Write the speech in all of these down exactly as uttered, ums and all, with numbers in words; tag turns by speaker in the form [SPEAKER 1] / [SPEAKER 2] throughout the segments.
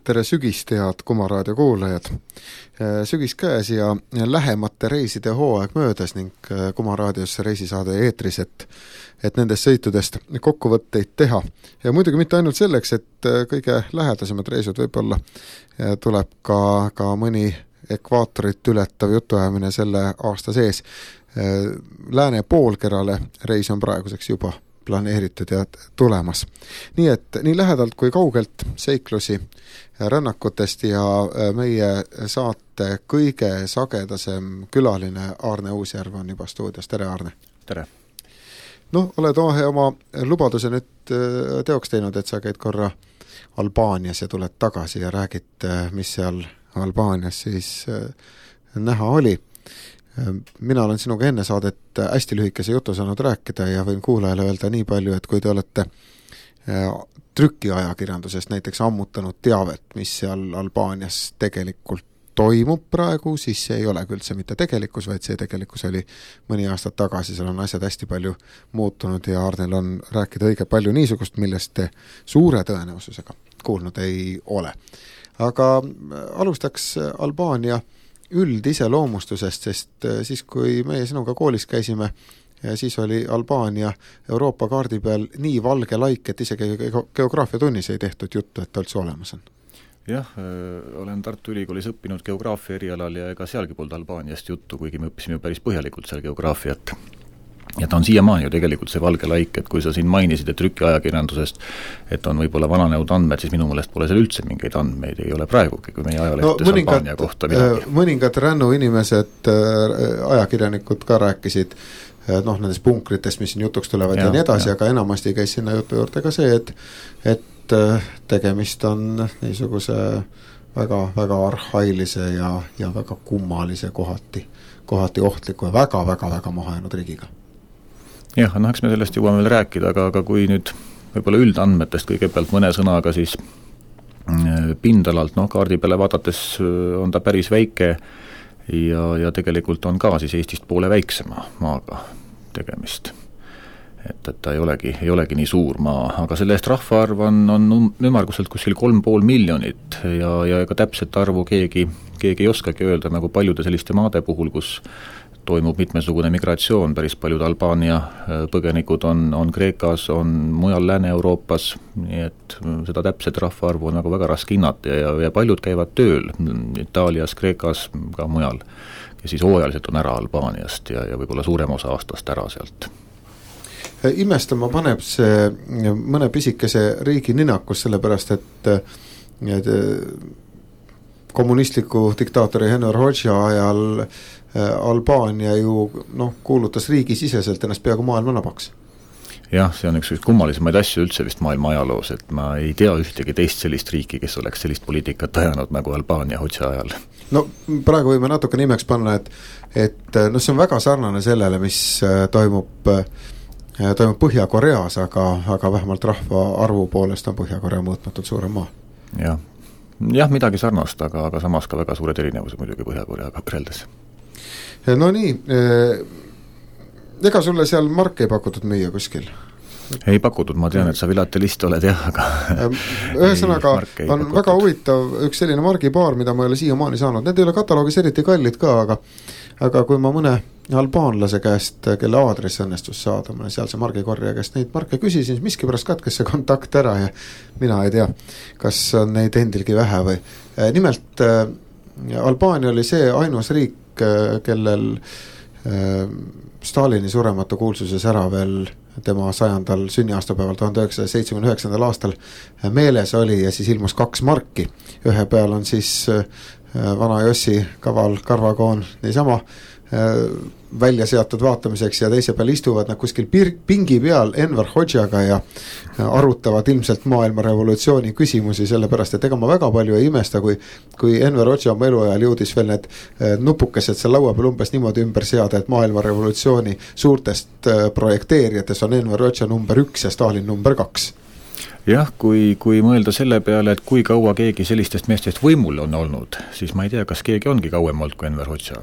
[SPEAKER 1] tere sügist, head Kuma raadio kuulajad. Sügis käes ja lähemate reiside hooaeg möödas ning Kuma raadios reisisaade eetris, et, et nendest sõitudest kokkuvõtteid teha. Ja muidugi mitte ainult selleks, et kõige lähedasemad reisud võib-olla tuleb ka, ka mõni ekvaatorit ületav jutuajamine selle aasta sees. Lääne poolkerale reis on praeguseks juba planeeritud ja tulemas. Nii et nii lähedalt kui kaugelt seiklusi rännakutest ja meie saate kõige sagedasem külaline Aarne Uusjärv on juba stuudios. Tere, Aarne!
[SPEAKER 2] Tere!
[SPEAKER 1] No, oled oma lubaduse nüüd teoks teinud, et sa käid korra Albaanias ja tuled tagasi ja räägid, mis seal Albaanias siis näha oli. Mina olen sinuga enne saadet hästi lühikese jutu saanud rääkida ja võin kuulajale öelda nii palju, et kui te olete trükiajakirjandusest näiteks ammutanud teavet, mis seal Albaanias tegelikult toimub praegu, siis see ei ole küll see mitte tegelikkus, vaid see tegelikkus oli mõni aastat tagasi, seal on asjad hästi palju muutunud ja Aarnel on rääkida õige palju niisugust, millest te suure tõenäosusega kuulnud ei ole. Aga alustaks Albaania üldise loomustusest, sest siis kui meie sinuga koolis käisime, siis oli Albaania Euroopa kaardi peal nii valge laik, et isegi geograafia tunnis ei tehtud juttu, et ta üldse olemas on.
[SPEAKER 2] Jah, olen Tartu Ülikoolis õppinud geograafia erialal ja ega sealgi polnud Albaaniast juttu, kuigi me õppisime päris põhjalikult seal geograafiat. Ja ta on siiamaani ju tegelikult see valge laik, et kui sa siin mainisid, et trükiajakirjandusest, et on võib-olla vananenud andmed, siis minu meelest pole seal üldse mingeid andmeid, ei ole praegugi, kui meie ajalehtes no, Albaania kohta midagi.
[SPEAKER 1] Mõningad rännu inimesed, ajakirjanikud ka rääkisid noh, nendest punkritest, mis siin jutuks tulevad ja, ja nii edasi, ja. Aga enamasti käis sinna jutu juurde ka see, et, et tegemist on niisuguse väga, väga arhailise ja, ja väga kummalise kohati, kohati ohtliku ja väga, väga, väga mahajäänud riigiga.
[SPEAKER 2] Jah, no eks me sellest jõuame veel rääkida, aga, aga kui nüüd võib-olla üldandmetest kõigepealt mõne sõnaga siis pindalalt, noh, kaardi peale vaadates on ta päris väike ja, ja tegelikult on ka siis Eestist poole väiksema maaga tegemist. Et, et ta ei olegi, ei olegi nii suur maa, aga selle eest rahvaarv on, on ümmarguselt kuskil kolm pool miljonit ja, ja ega täpselt arvu keegi, keegi ei oskagi öelda nagu paljude selliste maade puhul, kus toimub mitmesugune migratsioon, päris paljud Albaania põgenikud on, on Kreekas, on mujal Lääne-Euroopas, nii et seda täpset rahvaarvu on nagu väga raske hinnata ja, ja paljud käivad tööl Itaalias, Kreekas, ka mujal, ja siis hooajaliselt on ära Albaaniast ja, ja võib-olla suurem osa aastast ära sealt.
[SPEAKER 1] Imestama paneb see mõne pisikese riigi ninakus, sellepärast et, et kommunistliku diktaatori Enver Hoxha ajal Albaania ju noh, kuulutas riigisiseselt ennast peaaegu maailma nabaks.
[SPEAKER 2] Jah, see on üks kummalisemaid asju üldse vist maailma ajaloos, et ma ei tea ühtegi teist sellist riiki, kes oleks sellist poliitikat ajanud nagu Albaania Hoxha ajal.
[SPEAKER 1] No praegu võime natuke nimeks panna, et, et no, see on väga sarnane sellele, mis toimub, toimub Põhja-Koreas, aga, aga vähemalt rahva arvu poolest on Põhja-Korea mõõtmatult suurem maa.
[SPEAKER 2] Jah, jah midagi sarnast, aga, aga samas ka väga suured erinevused muidugi Põhja-Koreaga võrreldes.
[SPEAKER 1] No nii, ega sulle seal marke ei pakutud müüa kuskil?
[SPEAKER 2] Ei pakutud, ma tean, et sa vilatelist oled jah, aga
[SPEAKER 1] ühesõnaga on pakutud. Väga huvitav üks selline margipaar, mida ma ei ole siiamaani saanud. Need ei ole kataloogis eriti kallid ka, aga, aga kui ma mõne albaanlase käest, kelle aadress õnnestus saada, ma sealse margikorja käest neid marke küsisin, siis miskipärast katkes see kontakt ära ja mina ei tea, kas on neid endilgi vähe või. Nimelt Albaania oli see ainus riik, kellel Stalini surematu kuulsuses ära veel tema sajandal sünniaastapäeval tuhande üheksasaja seitsmekümne üheksandal aastal meeles oli ja siis ilmus kaks marki. Ühe peal on siis vana Jossi kaval karvakoon niisama välja seatud vaatamiseks ja teise peal istuvad nad kuskil pingi peal Enver Hoxhaga ja arutavad ilmselt maailma revolutsiooni küsimusi, sellepärast et ega ma väga palju ei imesta, kui, kui Enver Hoxha oma eluajal jõudis veel need nupukesed seal laua peal umbes niimoodi ümber seada, et maailma revolutsiooni suurtest projekteerijates on Enver Hoxha number üks ja Stalin number kaks.
[SPEAKER 2] Jah, kui, kui mõelda selle peale, et kui kaua keegi sellistest meestest võimul on olnud, siis ma ei tea, kas keegi ongi kauem olnud kui Enver Hoxha.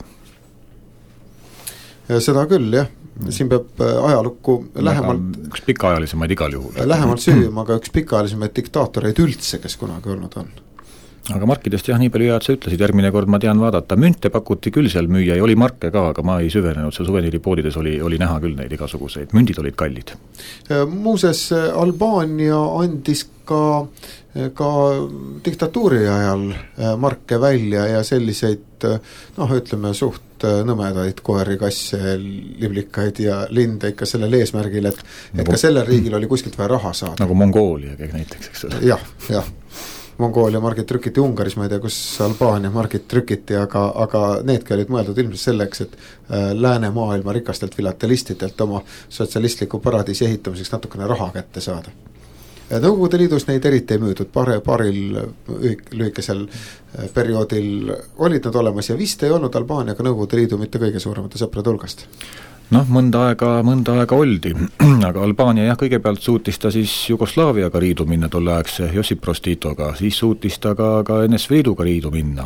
[SPEAKER 1] Seda küll, jah. Siin peab ajalukku lähemalt...
[SPEAKER 2] Üks pikaajalisemaid igal juhul.
[SPEAKER 1] Lähemalt süüma, aga üks pikaajalisemaid diktaatoreid üldse, kes kunagi olnud on.
[SPEAKER 2] aga markidest jah, nii palju head sa ütlesid, järgmine kord ma tean vaadata, münte pakuti küll seal müüa ja oli marke ka, aga ma ei süvenenud, seal suveniiripoodides oli, oli näha küll neid igasuguseid, mündid olid kallid.
[SPEAKER 1] Muuses Albaania andis ka, ka diktatuuri ajal marke välja ja selliseid, noh ütleme suht nõmedaid koeri, kasse, liblikaid ja linde ikka sellel eesmärgil, et, et nagu, ka sellel riigil oli kuskilt vaja raha saada.
[SPEAKER 2] Nagu Mongoolia kõik näiteks, eks ole.
[SPEAKER 1] jah, jah. Mongoolia margid trükiti Ungaris, ma ei tea, kus Albaania margid trükiti, aga, aga needki olid mõeldud ilmselt selleks, et äh, läänemaailma rikastelt filatelistidelt oma sotsialistliku paradiisi ehitamiseks natukene raha kätte saada. Nõukogude Liidus neid eriti ei müüdud, pare, paril lühikesel perioodil olid nad olemas ja vist ei olnud Albaaniaga Nõukogude Liidu mitte kõige suuremate sõprade hulgast.
[SPEAKER 2] Noh, mõnda aega, mõnda aega oldi, aga Albaania jah, kõigepealt suutis ta siis Jugoslaaviaga riidu minna tolleaegse Josip Broz Titoga, siis suutis ta ka, ka N S V Liiduga riidu minna.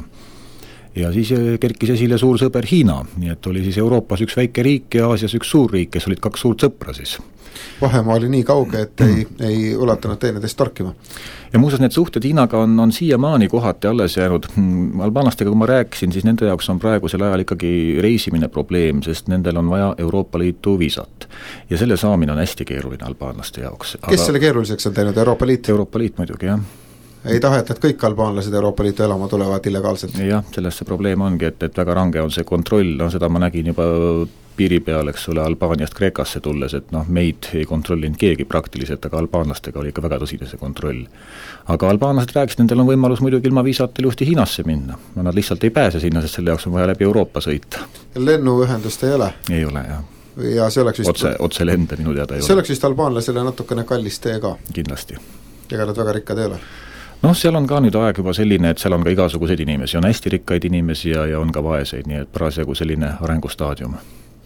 [SPEAKER 2] Ja siis kerkis esile suur sõber Hiina, nii et oli siis Euroopas üks väike riik ja Aasias üks suur riik, kes olid kaks suurt sõpra siis.
[SPEAKER 1] Vahemaa oli nii kauge, et ei, ei ulatanud teineteist torkima.
[SPEAKER 2] Ja muuseas need suhted Hiinaga on, on siiamaani kohati alles jäänud. Albaanlastega, kui ma rääkisin, siis nende jaoks on praegusel ajal ikkagi reisimine probleem, sest nendel on vaja Euroopa Liitu viisat. Ja selle saamine on hästi keeruline albaanlaste jaoks.
[SPEAKER 1] Kes aga... selle keeruliseks on teinud, Euroopa Liit?
[SPEAKER 2] Euroopa Liit muidugi, jah.
[SPEAKER 1] Ei taheta, et kõik albaanlased Euroopa Liitu elama tulevad illegaalselt?
[SPEAKER 2] Jah, sellest see probleem ongi, et, et väga range on see kontroll, no seda ma nägin juba piiri peal, eks ole, Albaaniast Kreekasse tulles, et noh, meid ei kontrollinud keegi praktiliselt, aga albaanlastega oli ikka väga tõsine see kontroll. Aga albaanlased rääkis, nendel on võimalus muidugi ilma viisatel juhti Hiinasse minna. No nad lihtsalt ei pääse sinna, sest selle jaoks on vaja läbi Euroopa sõita.
[SPEAKER 1] Lennuühendust ei ole?
[SPEAKER 2] Ei ole, jah.
[SPEAKER 1] Ja see oleks vist...
[SPEAKER 2] Otse, otse lende minu teada ei
[SPEAKER 1] see
[SPEAKER 2] ole.
[SPEAKER 1] oleks vist albaanlasele natukene kallis tee ka?
[SPEAKER 2] Kindlasti.
[SPEAKER 1] Ega nad väga rikkad ei ole?
[SPEAKER 2] Noh, seal on ka nüüd aeg juba selline, et seal on ka igasuguseid inimesi, on hästi rikkaid inimesi ja, ja on ka vaeseid, nii et parasjagu selline arengustaadium.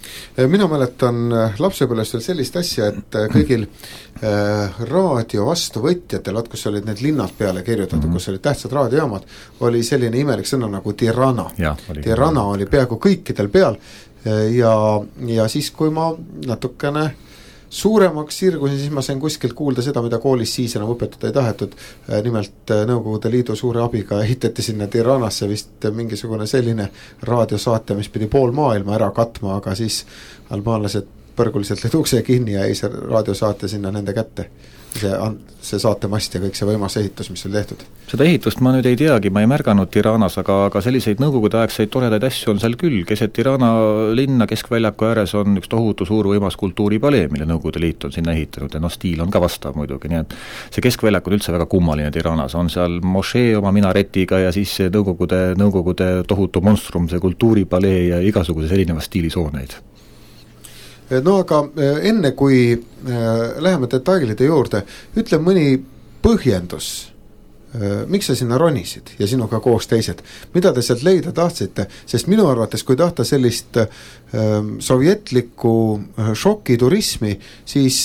[SPEAKER 1] Mina mäletan lapsepõlvest veel sellist asja, et kõigil äh, raadio vastuvõtjatel, kus olid need linnad peale kirjutatud, mm-hmm. kus olid tähtsad raadiojaamad, oli selline imelik sõna nagu Tirana.
[SPEAKER 2] Ja, oli
[SPEAKER 1] Tirana ka. Oli peaaegu kõikidel peal ja, ja siis, kui ma natukene suuremaks sirgusin, siis ma sain kuskilt kuulda seda, mida koolis siis enam õpetada ei tahetud. Nimelt Nõukogude Liidu suure abiga ehitati sinna Tiranasse vist mingisugune selline raadiosaate, mis pidi pool maailma ära katma, aga siis albaanlased põrguliselt lõid ukse kinni ja ei see raadiosaate sinna nende kätte. See, see saatemast ja kõik see võimas ehitus, mis oli tehtud.
[SPEAKER 2] Seda ehitust ma nüüd ei teagi, ma ei märganud Tiranas, aga, aga selliseid nõukogude aegseid toredaid asju on seal küll. Keset Tirana linna keskväljaku ääres on üks tohutu suur võimas kultuuripalee, mille Nõukogude Liit on sinna ehitanud ja no stiil on ka vastav muidugi, nii et see keskväljak on üldse väga kummaline Tiranas, on seal mošee oma minaretiga ja siis see Nõukogude, Nõukogude tohutu monstrum, see kultuuripalee ja igasuguse erineva stiilisooneid.
[SPEAKER 1] No aga enne kui läheme detailide juurde, ütle mõni põhjendus, miks sa sinna ronisid ja sinuga koos teised, mida te sealt leida tahtsite, sest minu arvates, kui tahta sellist sovjetlikku šokiturismi, siis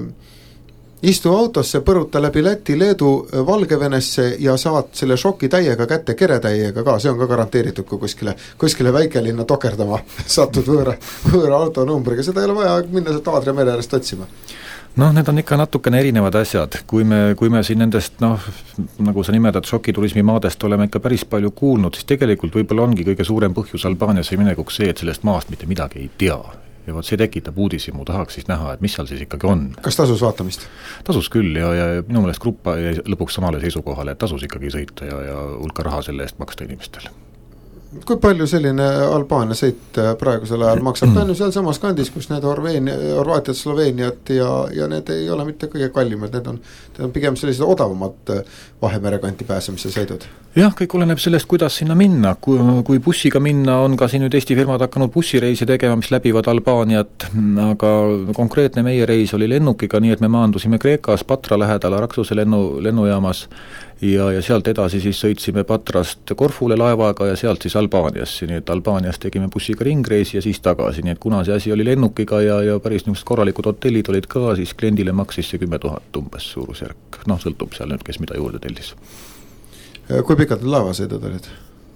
[SPEAKER 1] istu autosse, põruta läbi Läti, Leedu, Valgevenesse ja saad selle šoki täiega kätte, keretäiega ka, see on ka garanteeritud, kui kuskile, kuskile väikelinna tokerdama satud võõra, võõra autonumbriga, seda ei ole vaja minna sealt Aadria mere äärest otsima.
[SPEAKER 2] Noh, need on ikka natukene erinevad asjad, kui me, kui me siin nendest, noh, nagu sa nimetad šokiturismi maadest oleme ikka päris palju kuulnud, siis tegelikult võib-olla ongi kõige suurem põhjus Albaaniasse minekuks see, et sellest maast mitte midagi ei tea. Ja võt see tekitab uudisimu, tahaks siis näha, et mis seal siis ikkagi on.
[SPEAKER 1] Kas tasus vaatamist?
[SPEAKER 2] Tasus küll ja, ja minu meelest gruppa jäi lõpuks samale seisukohale, et tasus ikkagi sõita ja, ja hulka raha selle eest maksta inimestele. Kui
[SPEAKER 1] palju selline Albaania sõit praegusel ajal maksab? Ta on ju seal samas kandis, kus need Horveenia, Horvaatiat, Sloveeniat ja, ja need ei ole mitte kõige kallimad, need on, need on pigem sellised odavamad Vahemerekanti pääsemise sõidud.
[SPEAKER 2] Jah, kõik oleneb sellest, kuidas sinna minna. Kui, kui bussiga minna, on ka siin nüüd Eesti firmad hakanud bussireisi tegema, mis läbivad Albaaniat, aga konkreetne meie reis oli lennukiga, nii et me maandusime Kreekas Patra lähedal Araksuse lennu, lennujaamas ja, ja sealt edasi siis sõitsime Patrast Korfule laevaga ja sealt siis Albaaniasse, nii et Albaanias tegime bussiga ringreisi ja siis tagasi, nii et kuna see asi oli lennukiga ja, ja päris niisugused korralikud hotellid olid ka, siis kliendile maksis see kümme tuhat umbes suurusjärk, noh sõltub seal nüüd, kes mida juurde tellis.
[SPEAKER 1] Kui pikad need laevasõidud olid?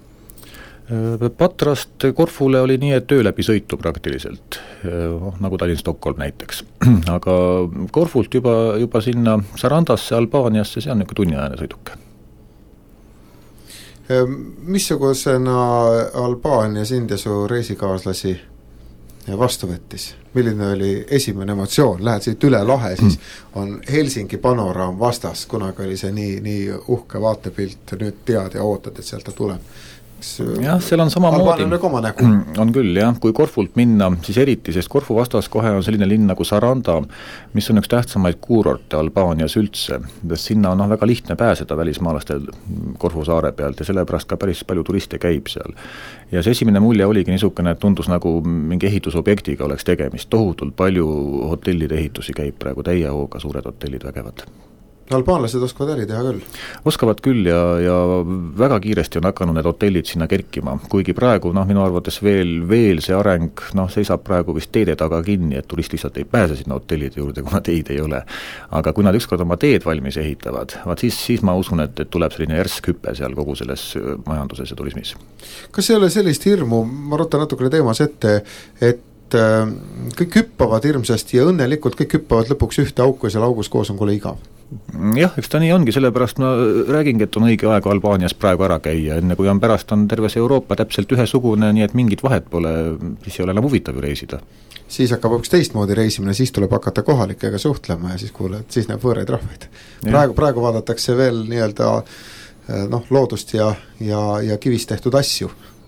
[SPEAKER 2] Patrast Korfule oli nii, et öö läbi sõitu praktiliselt, nagu Tallinn-Stockholm näiteks, aga Korfult juba, juba sinna Sarandasse, Albaaniasse, see on niisugune tunniajane sõiduke.
[SPEAKER 1] Missugusena Albaanias India su reisikaaslasi vastu võttis? Milline oli esimene emotsioon? Lähed siit üle lahe, siis on Helsingi panoraam vastas, kunagi oli see nii, nii uhke vaatepilt, nüüd tead ja ootad, et sealt ta tuleb.
[SPEAKER 2] Jah, seal on sama moodi. On küll, jah. Kui Korfult minna, siis eriti, sest Korfu vastas kohe on selline linn nagu Saranda, mis on üks tähtsamaid kuurorte Albaanias üldse. Sinna on no, väga lihtne pääseda välismaalastel Korfu saare pealt ja sellepärast ka päris palju turiste käib seal. Ja see esimene mulje oligi niisugune, et tundus nagu mingi ehitusobjektiga oleks tegemist. Tohutult palju hotellide ehitusi käib praegu täie hooga, suured hotellid vägevad.
[SPEAKER 1] Albaanlased oskavad äri teha küll?
[SPEAKER 2] Oskavad küll ja, ja väga kiiresti on hakanud need hotellid sinna kerkima, kuigi praegu noh, minu arvates veel, veel see areng noh, seisab praegu vist teede taga kinni, et turist lihtsalt ei pääse sinna hotellide juurde, kuna teid ei ole. Aga kui nad ükskord oma teed valmis ehitavad, vaat siis, siis ma usun, et, et tuleb selline järsk hüppe seal kogu selles majanduses ja turismis.
[SPEAKER 1] Kas ei ole sellist hirmu, ma ruttan natukene teemas ette, et kõik hüppavad hirmsasti ja õnnelikult kõik hüppavad lõpuks ühte auku ja seal augus koos on kole igav?
[SPEAKER 2] Jah, eks ta nii ongi, sellepärast ma räägingi, et on õige aeg Albaanias praegu ära käia, enne kui on pärast on terves Euroopa täpselt ühesugune, nii et mingit vahet pole, siis ei ole enam huvitav ju reisida.
[SPEAKER 1] Siis hakkab üks teistmoodi reisimine, siis tuleb hakata kohalikega suhtlema ja siis kuule, et siis näeb võõraid rahvaid. Praegu, praegu vaadatakse veel nii-öelda noh, loodust ja, ja, ja kivist tehtud asju.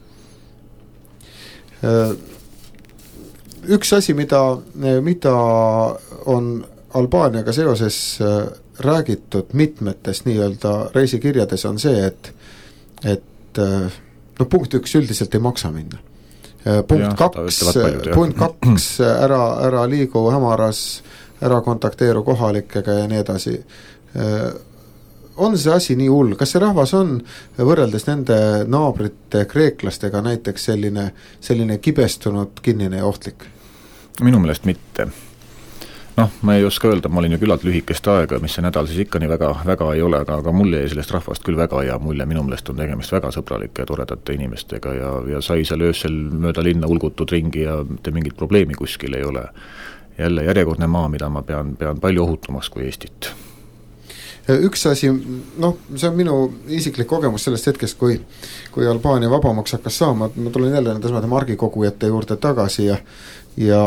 [SPEAKER 1] Üks asi, mida, mida on Albaaniaga seoses räägitud mitmetes nii-öelda reisikirjades on see, et, et no punkt üks üldiselt ei maksa minna. Punkt ja, kaks, paljud, punkt kaks ära, ära liigu hämaras, ära kontakteeru kohalikega ja nii edasi. On see asi nii hull? Kas see rahvas on võrreldes nende naabrite kreeklastega näiteks selline, selline kibestunud, kinnine ja ohtlik?
[SPEAKER 2] Minu meelest mitte. Noh, ma ei oska öelda, ma olin ju küllalt lühikest aega, mis see nädal siis ikka nii väga, väga ei ole, aga, aga mulle jäi sellest rahvast küll väga hea mulje, minu meelest on tegemist väga sõbralike ja toredate inimestega ja, ja sai seal öösel mööda linna ulgutud ringi ja mitte mingit probleemi kuskil ei ole. Jälle järjekordne maa, mida ma pean, pean palju ohutumaks kui Eestit.
[SPEAKER 1] Üks asi, noh, see on minu isiklik kogemus sellest hetkest, kui, kui Albaania vabamaks hakkas saama, ma tulen jälle nende margikogujate juurde tagasi ja, ja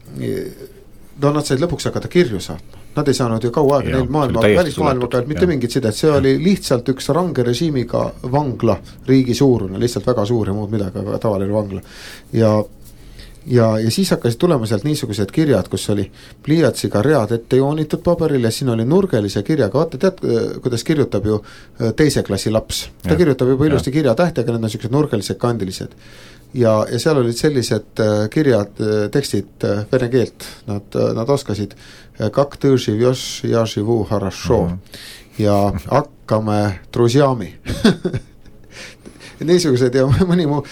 [SPEAKER 1] no nad said lõpuks hakata kirju saatma. Nad ei saanud ju kaua aega, neil maailma, välismaailma pealt mitte mingit sidet, see oli lihtsalt üks range režiimiga vangla, riigi suurune, lihtsalt väga suur ja muud midagi, aga tavaline vangla. Ja, ja, ja siis hakkasid tulema sealt niisugused kirjad, kus oli pliiatsiga read ette joonitud paberil ja siin oli nurgelise kirjaga, vaata tead, kuidas kirjutab ju teise klassi laps. Ta ja, kirjutab juba ilusti ja. Kirja tähtega, need on sellised nurgelised kandilised. Ja, ja seal olid sellised kirjad, tekstid vene keelt, nad, nad oskasid kak tõži vjoš ja živu harašo mm-hmm. ja hakkame trusjami. Niisugused ja mõni mu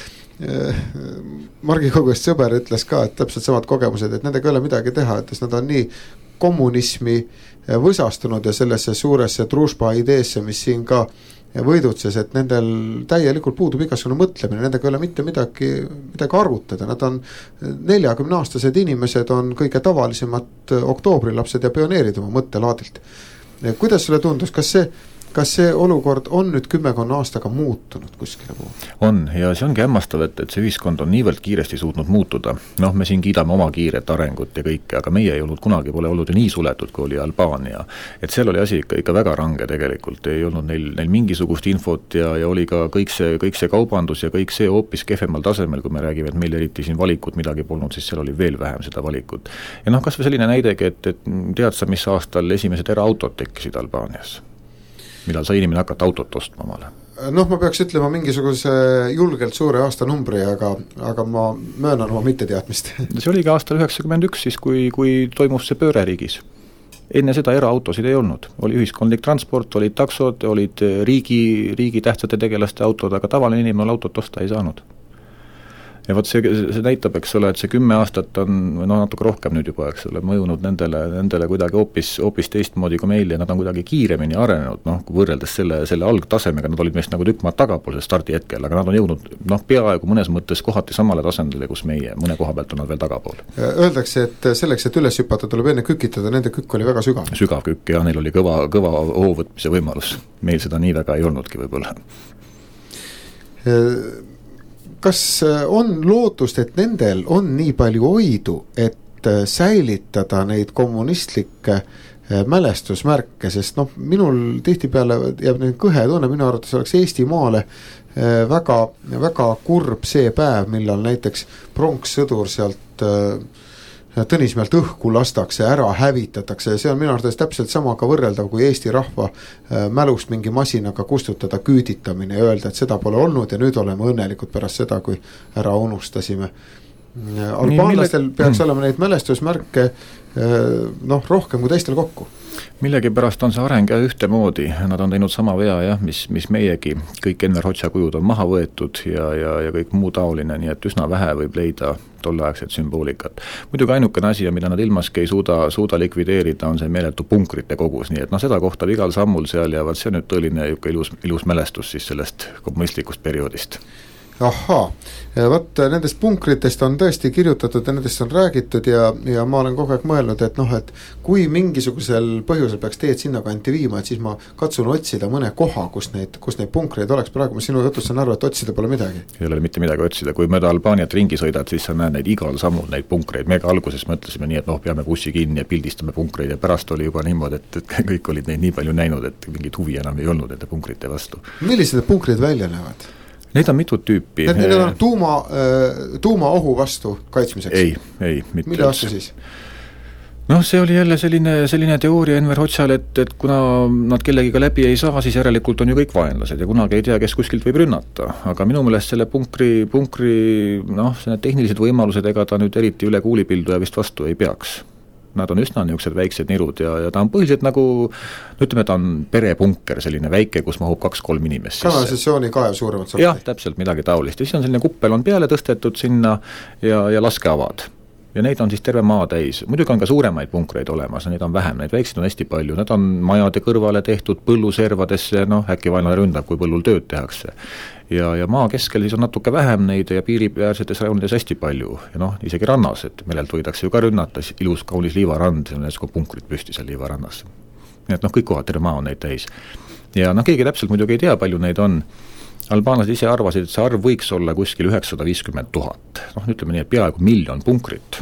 [SPEAKER 1] margikogust sõber ütles ka, et täpselt samad kogemused, et nendega ei ole midagi teha, et nad on nii kommunismi võsastunud ja sellesse suuresse družba ideesse, mis siin ka võidutses, et nendel täielikult puudub igasugune mõtlemine, nendega ei ole mitte midagi, midagi arvutada, nad on neljakümne aastased inimesed, on kõige tavalisemad oktoobrilapsed ja pioneerid oma mõttelaadilt. Kuidas sulle tundus, kas see Kas see olukord on nüüd kümmekonna aastaga muutunud kuskile poole?
[SPEAKER 2] On, ja see ongi hämmastav, et, et see ühiskond on niivõrd kiiresti suutnud muutuda. Noh, me siin kiidame oma kiiret arengut ja kõike, aga meie ei olnud kunagi, pole olnud nii suletud, kui oli Albaania. Et seal oli asi ikka, ikka väga range tegelikult, ei olnud neil, neil mingisugust infot ja, ja oli ka kõik see, kõik see kaubandus ja kõik see hoopis kehvemal tasemel, kui me räägime, et meil eriti siin valikut midagi polnud, siis seal oli veel vähem seda valikut. Ja noh, kas või selline näidegi, et, et tead sa, mis aastal esimesed eraautod tekkisid Albaanias? Millal sai inimene hakata autot ostma omale?
[SPEAKER 1] Noh, ma peaks ütlema mingisuguse julgelt suure aastanumbri, aga, aga ma möönan oma mitteteadmist.
[SPEAKER 2] See oligi aastal üheksakümmend üks, siis kui, kui toimus see pööre riigis. Enne seda eraautosid ei olnud. Oli ühiskondlik transport, olid taksod, olid riigi, riigi tähtsate tegelaste autod, aga tavaline inimene autot osta ei saanud. Ja võt see, see näitab, eks ole, et see kümme aastat on no, natuke rohkem nüüd juba, eks ole, mõjunud nendele, nendele kuidagi hoopis, hoopis teistmoodi kui meil ja nad on kuidagi kiiremini arenenud, noh, kui võrreldes selle, selle algtasemega, nad olid meist nagu tükk maad tagapool stardi hetkel, aga nad on jõudnud noh, peaaegu mõnes mõttes kohati samale tasandile, kus meie, mõne koha pealt on nad veel tagapool.
[SPEAKER 1] Öeldakse, et selleks, et üles hüpata, tuleb enne kükitada, nende kükk oli väga sügav.
[SPEAKER 2] Sügav kükk, jah, neil oli kõva, kõva hoovõtmise võimalus. Meil seda nii väga ei olnudki võib-olla.
[SPEAKER 1] kas on lootust, et nendel on nii palju oidu, et säilitada neid kommunistlikke mälestusmärke, sest noh, minul tihtipeale jääb nüüd kõhe tunne, minu arvates oleks Eestimaale väga, väga kurb see päev, millal näiteks pronkssõdur sealt Tõnismäelt õhku lastakse, ära hävitatakse ja see on minu arvates täpselt sama ka võrreldav kui Eesti rahva mälust mingi masinaga kustutada küüditamine ja öelda, et seda pole olnud ja nüüd oleme õnnelikud pärast seda, kui ära unustasime. Albaanlastel mille... peaks olema neid mälestusmärke noh, rohkem kui teistel kokku.
[SPEAKER 2] Millegipärast on see areng ja ühtemoodi, nad on teinud sama vea jah, mis, mis meiegi, kõik Enver Hoxha kujud on maha võetud ja, ja, ja kõik muu taoline, nii et üsna vähe võib leida tolleaegset sümboolikat. Muidugi ainukene asi, mida nad ilmaski ei suuda, suuda likvideerida, on see meeletu punkrite kogus, nii et noh, seda kohtab igal sammul seal ja vaat see on nüüd tõeline ilus, ilus mälestus siis sellest kommunistlikust perioodist.
[SPEAKER 1] Ahaa, võt nendest punkritest on tõesti kirjutatud ja nendest on räägitud ja, ja ma olen kogu aeg mõelnud, et noh, et kui mingisugusel põhjusel peaks teed sinna kanti viima, et siis ma katsun otsida mõne koha, kus neid, kus neid punkreid oleks. Praegu ma sinu jutust saan aru, et otsida pole midagi. Ei
[SPEAKER 2] ole mitte midagi otsida, kui mööda Albaaniat ringi sõidad, siis sa näed neid igal sammul neid punkreid. Mega alguses mõtlesime nii, et noh, peame bussi kinni ja pildistame punkreid ja pärast oli juba niimoodi, et, et kõik olid neid nii palju näinud, et mingit huvi enam ei olnud nende punkrite vastu.
[SPEAKER 1] Millised punkrid välja näevad?
[SPEAKER 2] Neid on mitut tüüpi.
[SPEAKER 1] Need, need on tuuma, tuuma ohu vastu kaitsmiseks?
[SPEAKER 2] Ei, ei. Mitte
[SPEAKER 1] mille vastu siis?
[SPEAKER 2] Noh, see oli jälle selline, selline teooria Enver Hoxhal, et, et kuna nad kellegiga läbi ei saa, siis järelikult on ju kõik vaenlased ja kunagi ei tea, kes kuskilt võib rünnata. Aga minu meelest selle punkri, punkri noh, need tehnilised võimalused, ega ta nüüd eriti üle kuulipildu ja vist vastu ei peaks. Nad on üsna niisugused väiksed nirud ja, ja ta on põhiliselt nagu, ütleme, ta on perepunker, selline väike, kus mahub kaks-kolm inimest.
[SPEAKER 1] Kanalisatsiooni kaev suuremat sorti.
[SPEAKER 2] Jah, täpselt midagi taolist. Ja siis on selline kuppel on peale tõstetud sinna ja, ja laskeavad. Ja neid on siis terve maa täis. Muidugi on ka suuremaid punkreid olemas, neid on vähem, neid väikseid on hästi palju. Need on majade kõrvale tehtud põlluservadesse, noh, äkki vaenlane ründab, kui põllul tööd tehakse. Ja, ja maa keskel siis on natuke vähem neid ja piiripäärsetes rajonides hästi palju. Ja noh, isegi rannas, et millelt võidakse ju ka rünnata, ilus kaunis liivarand, see on punkrid püsti seal liivarannas. Nii et noh, kõik kohad, terve maa on neid täis. Ja noh, keegi täpselt muidugi ei tea, palju neid on. Albaanlased ise arvasid, et see arv võiks olla kuskil üheksasada viiskümmend tuhat. Noh, ütleme nii, et peaaegu miljon punkrit.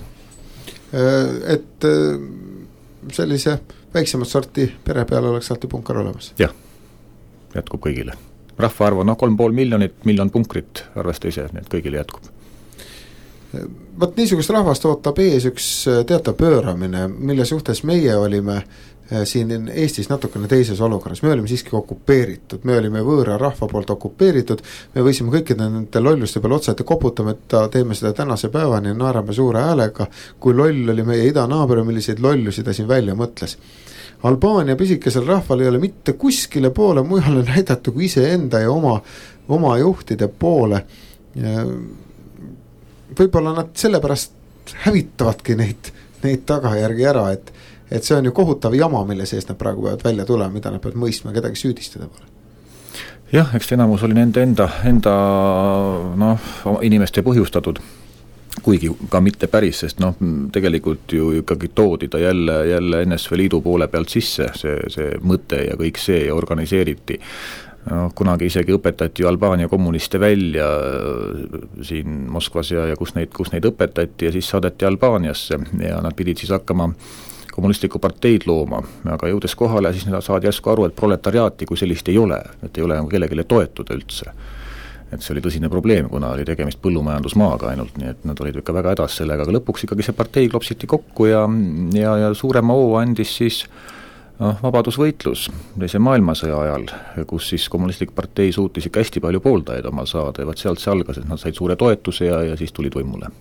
[SPEAKER 1] Et sellise väiksemat sorti pere peale oleks alati punkar olemas?
[SPEAKER 2] Jah, jätkub kõigile. Rahvaarv on no, kolm pool miljonit, miljon punkrit arvesta ise, nii et kõigile jätkub.
[SPEAKER 1] Vaat niisugust rahvast ootab ees üks teatav pööramine, mille suhtes meie olime siin Eestis natukene teises olukorras. Me olime siiski okupeeritud, me olime võõra rahva poolt okupeeritud, me võisime kõikide nende lolluste peale otsa, et koputame, et teeme seda tänase päevani ja naerame suure häälega, kui loll oli meie idanaaber, milliseid lollusi ta siin välja mõtles. Albaania pisikesel rahval ei ole mitte kuskile poole mujale näidata kui iseenda ja oma, oma juhtide poole. Võib-olla nad sellepärast hävitavadki neid, neid tagajärgi ära, et et see on ju kohutav jama, mille sees nad praegu peavad välja tulema, mida nad peavad mõistma, kedagi süüdistada pole.
[SPEAKER 2] Jah, eks enamus oli nende enda, enda noh, inimeste põhjustatud, kuigi ka mitte päris, sest noh, tegelikult ju ikkagi toodi ta jälle, jälle N S V Liidu poole pealt sisse, see, see mõte ja kõik see ja organiseeriti. No, kunagi isegi õpetati Albaania kommuniste välja siin Moskvas ja, ja kus neid, kus neid õpetati ja siis saadeti Albaaniasse ja nad pidid siis hakkama kommunistlikku parteid looma, aga jõudes kohale siis nad saadi järsku aru, et proletariaati kui sellist ei ole, et ei ole nagu kellegile toetuda üldse. Et see oli tõsine probleem, kuna oli tegemist põllumajandusmaaga ainult, nii et nad olid ikka väga hädas sellega, aga lõpuks ikkagi see partei klopsiti kokku ja, ja, ja suurema hoo andis siis no, vabadusvõitlus teise maailmasõja ajal, kus siis kommunistlik partei suutis ikka hästi palju pooldajaid omal saada ja vaat sealt see algas, et nad said suure toetuse ja, ja siis tulid võimule.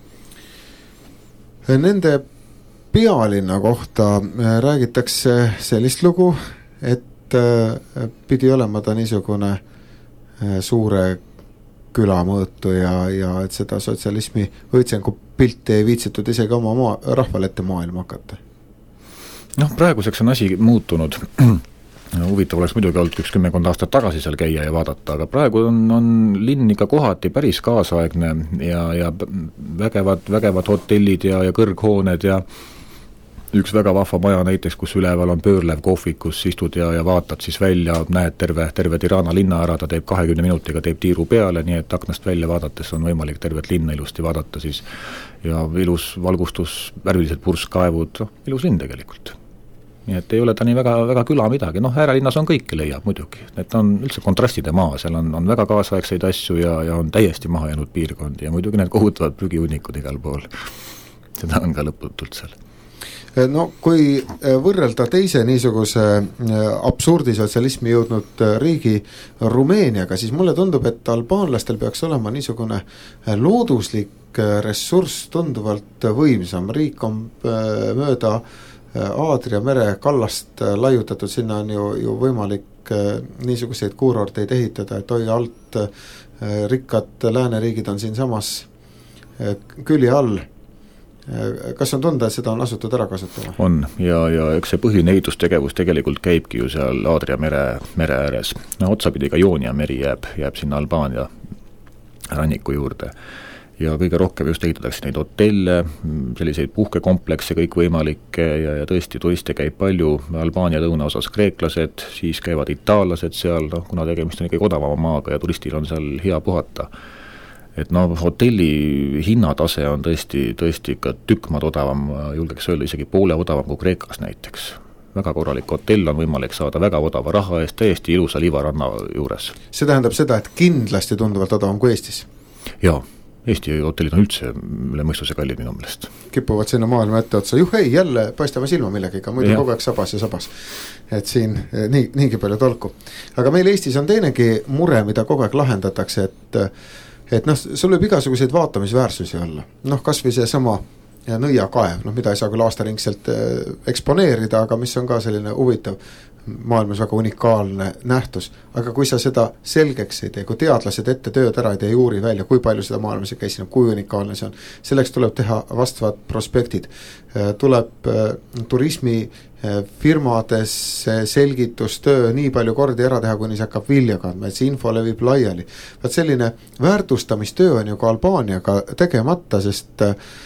[SPEAKER 1] Nende pealinna kohta räägitakse sellist lugu, et pidi olema ta niisugune suure külamõõtu ja, ja et seda sotsialismi õitsengu pilti ei viitsitud isegi oma maa, rahval ette maailma hakata.
[SPEAKER 2] Noh, praeguseks on asi muutunud. Huvitav oleks muidugi olnud üks kümmekond aastat tagasi seal käia ja vaadata, aga praegu on, on linn ikka kohati päris kaasaegne ja, ja vägevad, vägevad hotellid ja, ja kõrghooned ja üks väga vahva maja näiteks, kus üleval on pöörlev kohvik, kus istud ja, ja vaatad siis välja, näed terve, terve Tirana linna ära, ta teeb kahekümne minutiga, teeb tiiru peale, nii et aknast välja vaadates on võimalik tervet linna ilusti vaadata siis ja ilus valgustus, värvilised purskkaevud, noh, ilus linn tegelikult. Nii et ei ole ta nii väga, väga küla midagi, noh, äärelinnas on kõike leiab muidugi, et on üldse kontrastide maa, seal on, on väga kaasaegseid asju ja, ja on täiesti maha jäänud piirkondi ja muidugi need kohutavad prügihunnikud igal pool, seda on ka lõputult seal.
[SPEAKER 1] No kui võrrelda teise niisuguse absurdisotsialismi jõudnud riigi Rumeeniaga, siis mulle tundub, et albaanlastel peaks olema niisugune looduslik ressurss tunduvalt võimsam. Riik on mööda Aadria mere kallast laiutatud, sinna on ju, ju võimalik niisuguseid kuurorteid ehitada, et oi alt rikkad lääneriigid on siin samas külje all. Kas on tunda, et seda on asutud ära kasutama?
[SPEAKER 2] On, ja, ja eks see põhiline ehitustegevus tegelikult käibki ju seal Aadria mere, mere ääres. No otsapidi ka Joonia meri jääb, jääb sinna Albaania ranniku juurde. Ja kõige rohkem just ehitatakse neid hotelle, selliseid puhkekomplekse kõikvõimalikke ja, ja tõesti turiste käib palju, Albaania lõunaosas kreeklased, siis käivad itaallased seal, no, kuna tegemist on ikkagi odavama maaga ja turistil on seal hea puhata. Et no hotelli hinnatase on tõesti, tõesti ikka tükkmaad odavam, julgeks öelda isegi poole odavam kui Kreekas näiteks. Väga korralik hotell on võimalik saada väga odava raha eest, täiesti ilusa liivaranna juures.
[SPEAKER 1] See tähendab seda, et kindlasti tunduvalt odavam kui Eestis?
[SPEAKER 2] Jaa, Eesti hotellid on üldse üle mõistuse kallid minu meelest.
[SPEAKER 1] Kipuvad sinna maailma ette otsa, juh ei, jälle paistame silma millegiga, muidu kogu aeg sabas ja sabas. Et siin nii, niigi palju tolku. Aga meil Eestis on teinegi mure, mida kogu aeg lahendatakse, et et noh, sul võib igasuguseid vaatamisväärsusi olla. Noh, kas või see sama nõiakaev, noh, mida ei saa küll aastaringselt eksponeerida, aga mis on ka selline huvitav, maailmas väga unikaalne nähtus. Aga kui sa seda selgeks ei tee, kui teadlased ette tööd ära ei tee, juuri välja, kui palju seda maailmas ei käisineb, kui unikaalne see on, selleks tuleb teha vastavad prospektid. Tuleb turismi firmades selgitustöö nii palju kordi ära teha, kuni see hakkab vilja kandma, et see info levib laiali. Vaat selline väärtustamistöö on ju ka Albaaniaga tegemata, sest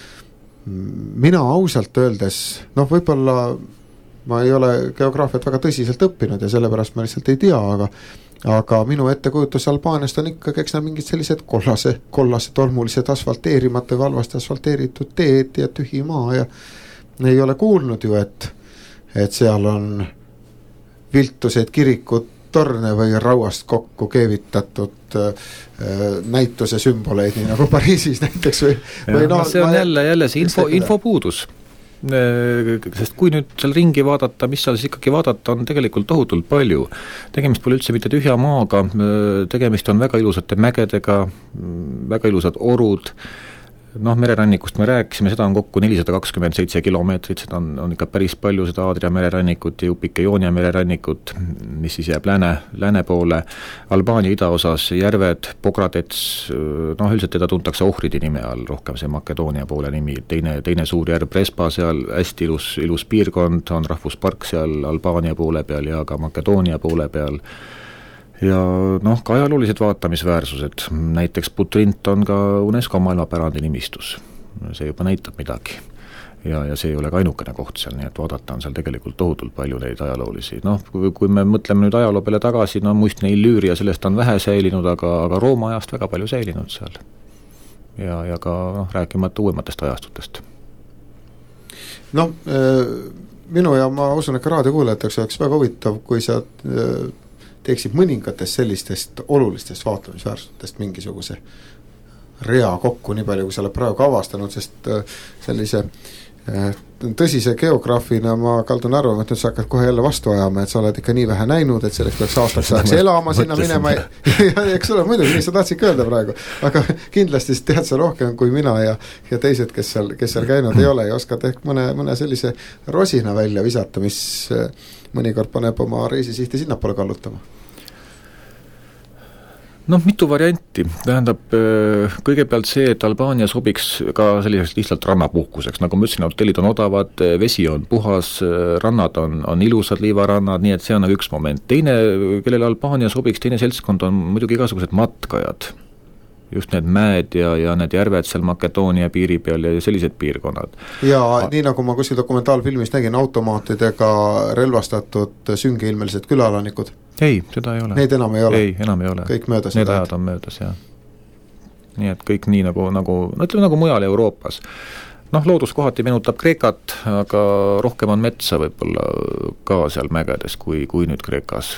[SPEAKER 1] mina ausalt öeldes, noh, võib-olla ma ei ole geograafiat väga tõsiselt õppinud ja sellepärast ma lihtsalt ei tea, aga aga minu ettekujutus Albaaniast on ikka, eks nad mingid sellised kollase, kollase tolmulised asfalteerimata või halvasti asfalteeritud teed ja tühi maa ja ei ole kuulnud ju, et et seal on viltused kirikud torne või rauast kokku keevitatud äh, näituse sümboleid, nii nagu Pariisis näiteks või, või
[SPEAKER 2] no, see on ma, jälle, jälle see info, infopuudus. Sest kui nüüd seal ringi vaadata, mis seal siis ikkagi vaadata, on tegelikult tohutult palju. Tegemist pole üldse mitte tühja maaga, tegemist on väga ilusate mägedega, väga ilusad orud. Noh, mererannikust me rääkisime, seda on kokku nelisada kakskümmend seitse kilomeetrit, seda on, on ikka päris palju seda Aadria mererannikut ja Jupike Joonia mererannikut, mis siis jääb lääne, lääne poole. Albaania idaosas järved, Pogradets, noh üldiselt teda tuntakse Ohridi nime all, rohkem see Makedoonia poole nimi, teine, teine suur järv Prespa seal, hästi ilus, ilus piirkond, on rahvuspark seal Albaania poole peal ja ka Makedoonia poole peal. Ja noh, ka ajaloolised vaatamisväärsused, näiteks Butrint on ka UNESCO maailmapärandi nimistus, see juba näitab midagi ja, ja see ei ole ka ainukene koht seal, nii et vaadata on seal tegelikult tohutult palju neid ajaloolisi, noh kui, kui me mõtleme nüüd ajaloo peale tagasi, no muistne Illüüria, sellest on vähe säilinud, aga, aga Rooma ajast väga palju säilinud seal ja, ja ka noh, rääkimata uuematest ajastutest.
[SPEAKER 1] Noh, minu ja ma usun, et ka raadiokuulajateks oleks väga huvitav, kui sa teeksid mõningatest sellistest olulistest vaatamisväärsutest mingisuguse rea kokku, nii palju kui sa oled praegu avastanud, sest sellise tõsise geograafina ma kaldun arvama, et nüüd sa hakkad kohe jälle vastu ajama, et sa oled ikka nii vähe näinud, et selleks peaks aastaks ajaks elama sinna minema ja, ja eks ole muidugi, nii sa tahtsid öelda praegu, aga kindlasti tead sa rohkem kui mina ja, ja teised, kes seal, kes seal käinud ei ole ja oskad ehk mõne, mõne sellise rosina välja visata, mis mõnikord paneb oma reisisihti sinnapoole kallutama.
[SPEAKER 2] Noh, mitu varianti, tähendab kõigepealt see, et Albaania sobiks ka selliseks lihtsalt rannapuhkuseks, nagu ma ütlesin, hotellid on odavad, vesi on puhas, rannad on, on ilusad liivarannad, nii et see on nagu üks moment. Teine, kellele Albaania sobiks, teine seltskond on muidugi igasugused matkajad. just need mäed ja, ja need järved seal Makedoonia piiri peal ja sellised piirkonnad.
[SPEAKER 1] Ja A nii nagu ma kuskil dokumentaalfilmis nägin, automaatidega relvastatud süngeilmelised külalanikud.
[SPEAKER 2] Ei, seda ei ole.
[SPEAKER 1] Neid enam ei ole?
[SPEAKER 2] Ei, enam ei ole.
[SPEAKER 1] Kõik möödas?
[SPEAKER 2] Need ajad on möödas, jah. Nii et kõik nii nagu, nagu, no ütleme nagu mujal Euroopas. Noh, loodus kohati meenutab Kreekat, aga rohkem on metsa võib-olla ka seal mägedes kui, kui nüüd Kreekas.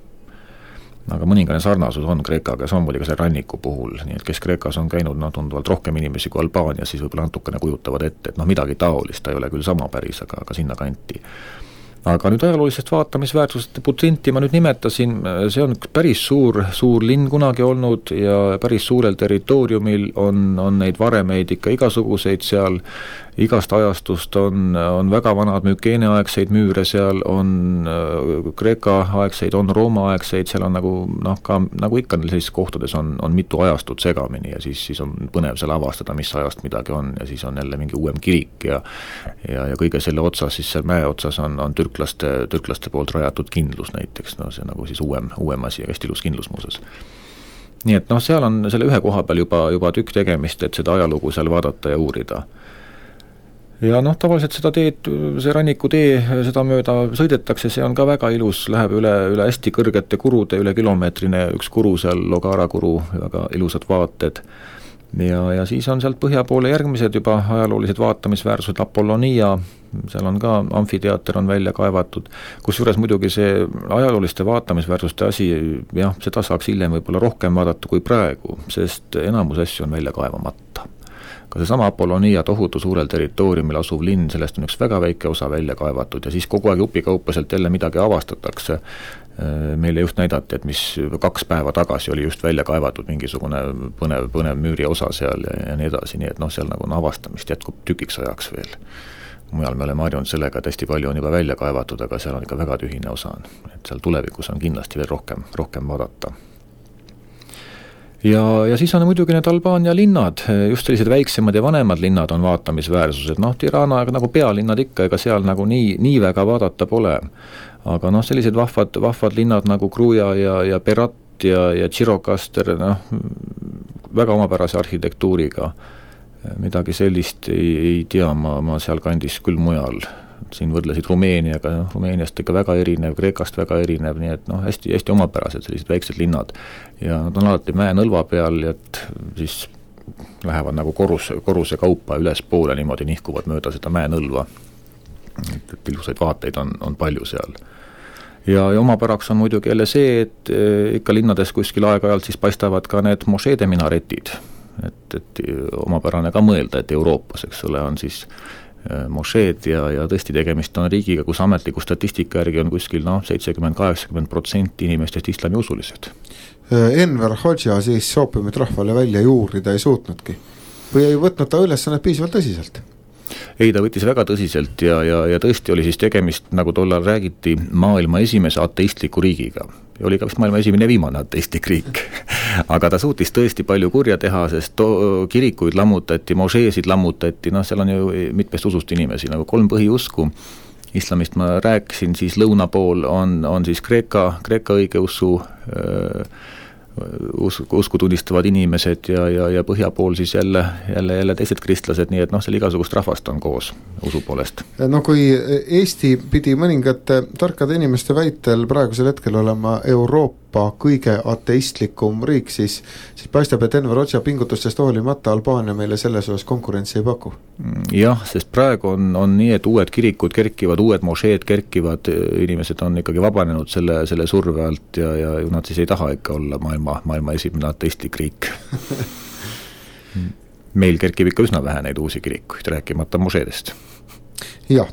[SPEAKER 2] Aga mõningane sarnasus on Kreekaga, samamoodi ka see ranniku puhul, nii et kes Kreekas on käinud, no tunduvalt rohkem inimesi kui Albaania, siis võib-olla natukene kujutavad ette, et noh, midagi taolist, ta ei ole küll sama päris, aga, aga sinna kanti. Aga nüüd ajaloolisest vaatamisväärsusest protsenti ma nüüd nimetasin, see on päris suur, suur linn kunagi olnud ja päris suurel territooriumil on, on neid varemeid ikka igasuguseid seal, igast ajastust on, on väga vanad Mükeene-aegseid müüre seal, on Kreeka-aegseid, on Rooma-aegseid, seal on nagu, noh, ka nagu ikka sellises kohtades on, on mitu ajastut segamini ja siis, siis on põnev seal avastada, mis ajast midagi on ja siis on jälle mingi uuem kirik ja, ja, ja kõige selle otsas, siis seal mäe otsas on, on türklaste, türklaste poolt rajatud kindlus näiteks, no see nagu siis uuem, uuem asi ja hästi ilus kindlus muuses. Nii et noh, seal on selle ühe koha peal juba, juba tükk tegemist, et seda ajalugu seal vaadata ja uurida. Ja noh, tavaliselt seda teed, see ranniku tee, seda mööda sõidetakse, see on ka väga ilus, läheb üle, üle hästi kõrgete kurude, üle kilomeetrine üks kuru seal, Logara kuru, väga ilusad vaated. Ja, ja siis on sealt põhja poole järgmised juba ajaloolised vaatamisväärsused, Apollonia, seal on ka amfiteater on välja kaevatud, kus juures muidugi see ajalooliste vaatamisväärsuste asi, jah, seda saaks hiljem võib-olla rohkem vaadata kui praegu, sest enamus asju on välja kaevamata. Ka see sama Apollonia tohutu suurel territooriumil asuv linn, sellest on üks väga väike osa välja kaevatud ja siis kogu aeg jupikaupaselt jälle midagi avastatakse. Meile just näidati, et mis kaks päeva tagasi oli just välja kaevatud mingisugune põnev, põnev müüri osa seal ja, ja nii edasi, nii et noh, seal nagu on avastamist jätkub tükiks ajaks veel. Mujal me oleme harjunud sellega, et hästi palju on juba välja kaevatud, aga seal on ikka väga tühine osa. Et seal tulevikus on kindlasti veel rohkem, rohkem vaadata. Ja, ja siis on muidugi need Albaania linnad, just sellised väiksemad ja vanemad linnad on vaatamisväärsused, noh Tirana nagu pealinnad ikka, ega seal nagu nii, nii väga vaadata pole, aga noh sellised vahvad, vahvad linnad nagu Gruja ja, ja Berat ja, ja Tširokaster, noh väga omapärase arhitektuuriga, midagi sellist ei, ei tea ma, ma seal kandis küll mujal. Siin võrdlesid Rumeeniaga, no, Rumeeniast ikka väga erinev, Kreekast väga erinev, nii et noh, hästi, hästi omapärased sellised väiksed linnad ja nad on alati mäe nõlva peal, et siis lähevad nagu korus, koruse kaupa üles poole niimoodi nihkuvad mööda seda mäe nõlva, et, et ilusaid vaateid on, on palju seal. Ja, ja omapäraks on muidugi jälle see, et ikka linnades kuskil aeg-ajalt siis paistavad ka need mošeede minaretid, et, et omapärane ka mõelda, et Euroopas, eks ole, on siis mošeed ja, ja tõesti tegemist on riigiga, kus ametliku statistika järgi on kuskil noh, seitsekümmend kaheksakümmend protsenti inimestest islamiusulised.
[SPEAKER 1] Enver Hoxha siis soopimit rahvale välja juurida ei suutnudki või ei võtnud ta ülesannet piisavalt tõsiselt?
[SPEAKER 2] Ei, ta võttis väga tõsiselt ja, ja, ja tõesti oli siis tegemist, nagu tollal räägiti, maailma esimese ateistliku riigiga. Ja oli ka vist maailma esimene viimane ateistlik riik. Aga ta suutis tõesti palju kurja teha, sest to- kirikuid lammutati, mošeesid lammutati, noh, seal on ju mitmest usust inimesi, nagu kolm põhiusku. Islamist ma rääkisin, siis lõuna pool on, on siis Kreeka, Kreeka õigeusu öö, usku, usku tunnistavad inimesed ja, ja, ja põhja pool siis jälle, jälle, jälle teised kristlased, nii et noh, seal igasugust rahvast on koos usu poolest.
[SPEAKER 1] No kui Eesti pidi mõningate tarkade inimeste väitel praegusel hetkel olema Euroopa kõige ateistlikum riik, siis, siis paistab, et Enver Hoxha pingutustest hoolimata Albaania meile selles osas konkurentsi ei paku.
[SPEAKER 2] Jah, sest praegu on, on nii, et uued kirikud kerkivad, uued mošeed kerkivad, inimesed on ikkagi vabanenud selle, selle surve alt ja, ja ju nad siis ei taha ikka olla maailma, maailma esimene ateistlik riik. Meil kerkib ikka üsna vähe neid uusi kirikuid, rääkimata mošeedest.
[SPEAKER 1] Jah,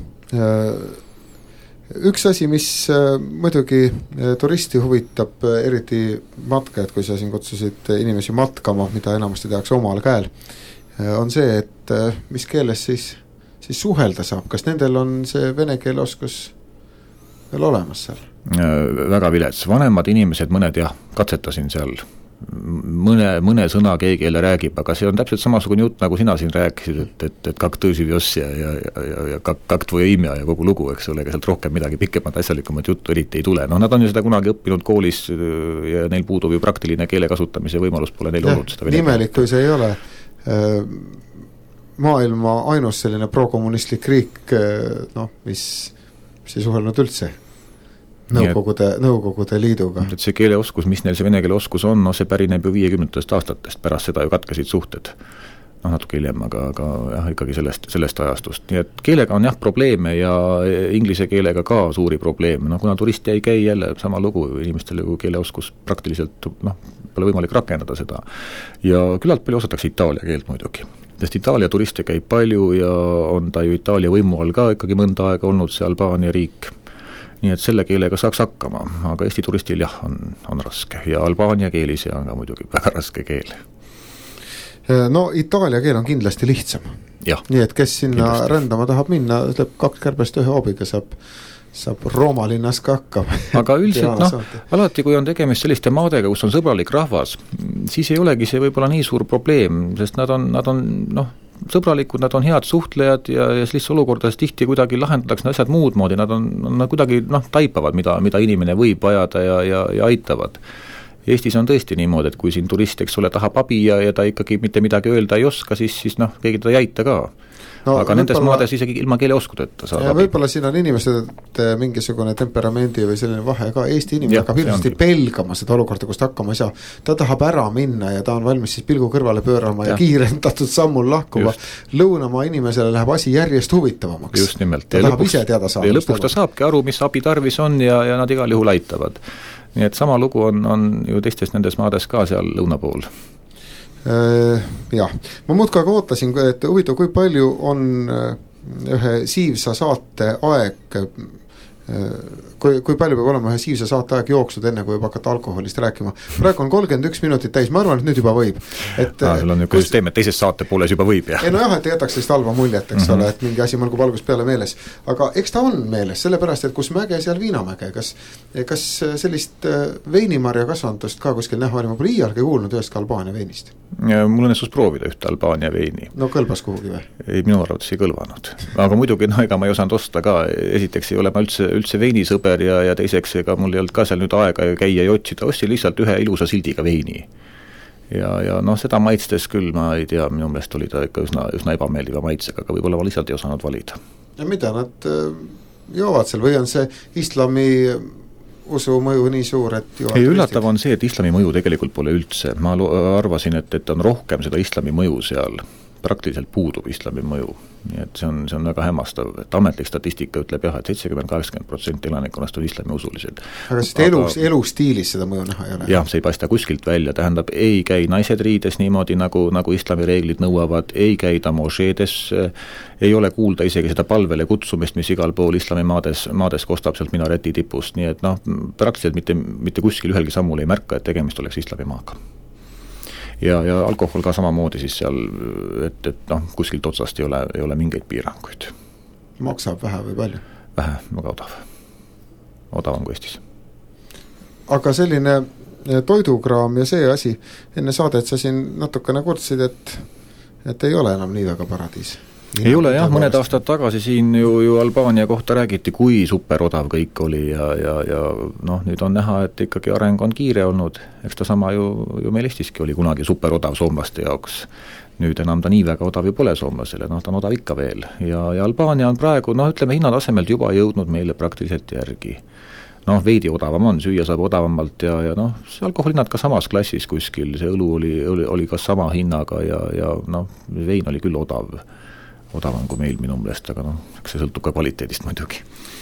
[SPEAKER 1] üks asi, mis muidugi turisti huvitab, eriti matkajad, kui sa siin kutsusid inimesi matkama, mida enamasti tehakse omal käel, on see, et mis keeles siis, siis suhelda saab, kas nendel on see vene keele oskus veel olemas seal?
[SPEAKER 2] Väga vilets, vanemad inimesed, mõned jah, katsetasin seal mõne, mõne sõna keegi jälle räägib, aga see on täpselt samasugune jutt, nagu sina siin rääkisid, et, et, et kak tõusiv joss ja, ja, ja, ja kak, kak tvoje imja ja kogu lugu, eks ole, ega sealt rohkem midagi pikemat asjalikumat juttu eriti ei tule. Noh, nad on ju seda kunagi õppinud koolis ja neil puudub ju praktiline keele kasutamise võimalus, pole neil olnud seda.
[SPEAKER 1] Nimelik, kui see ei ole maailma ainus selline prokommunistlik riik, noh, mis siis suhelnud üldse Nõukogude, Nõukogude Liiduga.
[SPEAKER 2] Et see keeleoskus, mis neil see vene keele oskus on, no see pärineb ju viiekümnendatest aastatest, pärast seda ju katkesid suhted. Noh, natuke hiljem, aga, aga jah, ikkagi sellest, sellest ajastust. Nii et keelega on jah probleeme ja inglise keelega ka suuri probleeme. No, kuna turisti ei käi jälle sama lugu, inimestel ju keeleoskus praktiliselt, noh, pole võimalik rakendada seda. Ja küllalt palju osatakse itaalia keelt muidugi. Sest Itaalia turiste käib palju ja on ta ju Itaalia võimu all ka ikkagi mõnda aega olnud see Albaania riik. Nii et selle keelega saaks hakkama, aga Eesti turistil jah, on, on raske ja Albaania keeli see on ka muidugi väga raske keel.
[SPEAKER 1] No Itaalia keel on kindlasti lihtsam.
[SPEAKER 2] Ja,
[SPEAKER 1] nii et kes sinna
[SPEAKER 2] kindlasti
[SPEAKER 1] rändama tahab minna, ütleb kaks kärbest ühe hoobiga saab, saab Rooma linnas ka hakkab.
[SPEAKER 2] Aga üldiselt, noh, alati kui on tegemist selliste maadega, kus on sõbralik rahvas, siis ei olegi see võib-olla nii suur probleem, sest nad on, nad on noh, sõbralikud, nad on head suhtlejad ja, ja sellistes olukordades tihti kuidagi lahendatakse asjad muud moodi, nad on, nad kuidagi noh, taipavad, mida, mida inimene võib vajada ja, ja, ja aitavad. Eestis on tõesti niimoodi, et kui siin turist, eks ole, tahab abi ja, ja ta ikkagi mitte midagi öelda ei oska, siis, siis noh, keegi ta ei aita ka. No, aga nendes maades isegi ilma keeleoskudeta saab abi.
[SPEAKER 1] Võib-olla siin on inimesed mingisugune temperamendi või selline vahe ka. Eesti inimene hakkab hirmsasti pelgama seda olukorda, kus ta hakkama ei saa. Ta tahab ära minna ja ta on valmis siis pilgu kõrvale pöörama ja, ja kiirendatud sammul lahkuva. Lõunamaa inimesele läheb asi järjest huvitavamaks.
[SPEAKER 2] Just nimelt.
[SPEAKER 1] Ta
[SPEAKER 2] ja
[SPEAKER 1] tahab
[SPEAKER 2] lõpuks,
[SPEAKER 1] ise teada saada.
[SPEAKER 2] Ja lõpuks ta saabki aru, mis abi tarvis on ja, ja nad igal juhul aitavad. Nii et sama lugu on, on ju teistes nendes maades ka seal lõuna pool.
[SPEAKER 1] Jah, ma muudka aga ootasin, et huvitav, kui palju on ühe Siivsa saate aeg, kui, kui palju peab olema ühe Siivsa saate aeg jooksnud enne, kui juba hakata alkoholist rääkima. Praegu on kolmkümmend üks minutit täis, ma arvan, et nüüd juba võib. Et,
[SPEAKER 2] ah, sul on niisugune kus... süsteem, et teises saate pooles juba võib, jah?
[SPEAKER 1] Ei no jah, et ei jätaks sellist halva muljet, eks mm-hmm. ole, et mingi asi mõlgub algust peale meeles. Aga eks ta on meeles, sellepärast, et kus mäge, seal Viinamäge. Kas, kas sellist veinimarja kasvandust ka kuskil näha oli, ma pole iialgi kuulnud ühest ka Albaania veinist?
[SPEAKER 2] Mul õnnestus proovida ühte Albaania veini.
[SPEAKER 1] No kõlbas kuhugi või?
[SPEAKER 2] Ei, minu arvates ei kõlvanud. Aga muidugi, no ega ma ei osanud osta ka. Esiteks ei ole ma üldse, üldse veinisõber ja, ja teiseks ega mul ei olnud ka seal nüüd aega käia ja otsida. Ostsin lihtsalt ühe ilusa sildiga veini. Ja, ja noh, seda maitstes küll, ma ei tea, minu meelest oli ta ikka üsna, üsna ebameeldiva maitsega, aga võib-olla ma lihtsalt ei osanud valida. Ja
[SPEAKER 1] mida nad joovad seal või on see islami usu mõju nii suur, et
[SPEAKER 2] ei, üllatav on see, et islami mõju tegelikult pole üldse. Ma arvasin, et, et on rohkem seda islami mõju seal. Praktiliselt puudub islami mõju. Nii et see on, see on väga hämmastav. Et ametlik statistika ütleb jah, et seitsekümmend kuni kaheksakümmend protsenti elanikkonnast on islami usulised.
[SPEAKER 1] Aga siis elus, elustiilis seda mõju näha ei ole?
[SPEAKER 2] Jah, see ei paista kuskilt välja. Tähendab, ei käi naised riides niimoodi, nagu, nagu islami reeglid nõuavad, ei käida mošeedes, ei ole kuulda isegi seda palvele kutsumist, mis igal pool islami maades, maades kostab sealt minareti tipust. Nii et noh, praktiliselt mitte, mitte kuskil ühelgi sammul ei märka, et tegemist oleks islami maaga. Ja, ja alkohol ka samamoodi siis seal, et, et noh, kuskilt otsast ei ole, ei ole mingeid piiranguid.
[SPEAKER 1] Maksab vähe või palju?
[SPEAKER 2] Vähe, väga odav. Odavam kui Eestis.
[SPEAKER 1] Aga selline toidukraam ja see asi, enne saadet sa siin natukene kurtsid, et, et ei ole enam nii väga paradiis.
[SPEAKER 2] Ei ole jah, mõned aastad tagasi siin ju, ju Albaania kohta räägiti, kui super odav kõik oli ja, ja, ja noh, nüüd on näha, et ikkagi areng on kiire olnud, eks ta sama ju, ju meil Eestiski oli kunagi super odav soomlaste jaoks. Nüüd enam ta nii väga odav ju pole soomlasele, noh ta on odav ikka veel ja, ja Albaania on praegu, noh ütleme hinnatasemelt juba jõudnud meile praktiliselt järgi. Noh, veidi odavam on, süüa saab odavamalt ja, ja noh, see alkoholinnad ka samas klassis kuskil, see õlu oli, oli, oli ka sama hinnaga ja, ja noh, vein oli küll odav. odavam kui meil minu meelest, aga noh, eks see sõltub ka kvaliteedist muidugi.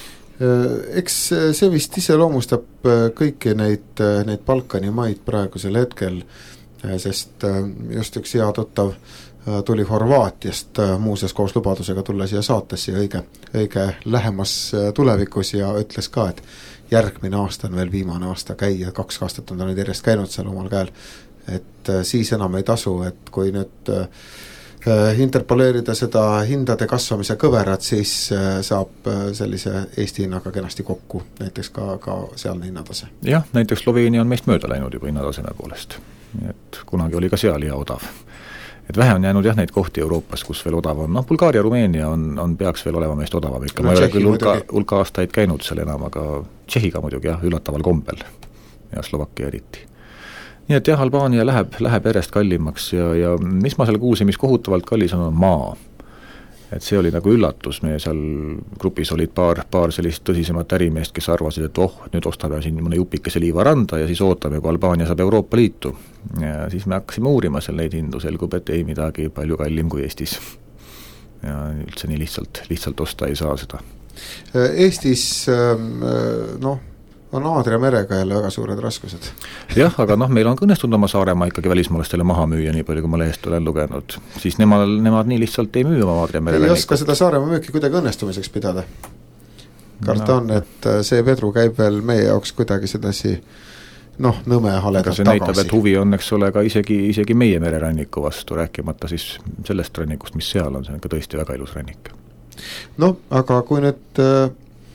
[SPEAKER 1] Eks see vist iseloomustab kõiki neid, neid Balkani maid praegusel hetkel, sest just üks hea tuttav tuli Horvaatiast muuses koos lubadusega tulla siia saatesse õige, õige lähemas tulevikus ja ütles ka, et järgmine aasta on veel viimane aasta käia, kaks aastat on ta nüüd järjest käinud seal omal käel, et siis enam ei tasu, et kui nüüd interpoleerida seda hindade kasvamise kõverat, siis saab sellise Eesti hinnaga kenasti kokku, näiteks ka, ka sealne hinnatase.
[SPEAKER 2] Jah, näiteks Sloveenia on meist mööda läinud juba hinnataseme poolest. nii et kunagi oli ka seal hea odav. Et vähe on jäänud jah neid kohti Euroopas, kus veel odav on, noh Bulgaaria, Rumeenia on, on peaks veel olema meist odavam ikka, ma ei ole küll hulka, hulka aastaid käinud seal enam, aga Tšehhiga muidugi jah, üllataval kombel ja Slovakkia eriti. Nii et jah, Albaania läheb, läheb järjest kallimaks ja, ja mis ma seal kuulsin, mis kohutavalt kallis on, on maa. Et see oli nagu üllatus, meie seal grupis olid paar, paar sellist tõsisemat ärimeest, kes arvasid, et oh, et nüüd ostame siin mõne jupikese liivaranda ja siis ootame, kui Albaania saab Euroopa Liitu. Ja siis me hakkasime uurima seal neid hindu, selgub, et ei midagi palju kallim kui Eestis. Ja üldse nii lihtsalt, lihtsalt osta ei saa seda.
[SPEAKER 1] Eestis, noh, on Aadria merega jälle väga suured raskused.
[SPEAKER 2] Jah, aga noh, meil on kõnestunud oma Saaremaa ikkagi välismaalastele maha müüa, nii palju kui ma lehest olen lugenud. Siis nemad, nemad nii lihtsalt ei müü oma Aadria mere.
[SPEAKER 1] Ei oska seda Saaremaa müüki kuidagi õnnestumiseks pidada. Karta on, et see vedru käib veel meie jaoks kuidagi sedasi noh, nõme haledalt tagasi.
[SPEAKER 2] See näitab, et huvi on, eks ole, ka isegi, isegi meie mereranniku vastu, rääkimata siis sellest rannikust, mis seal on, see on ka tõesti väga ilus rannik.
[SPEAKER 1] No, aga kui nüüd äh,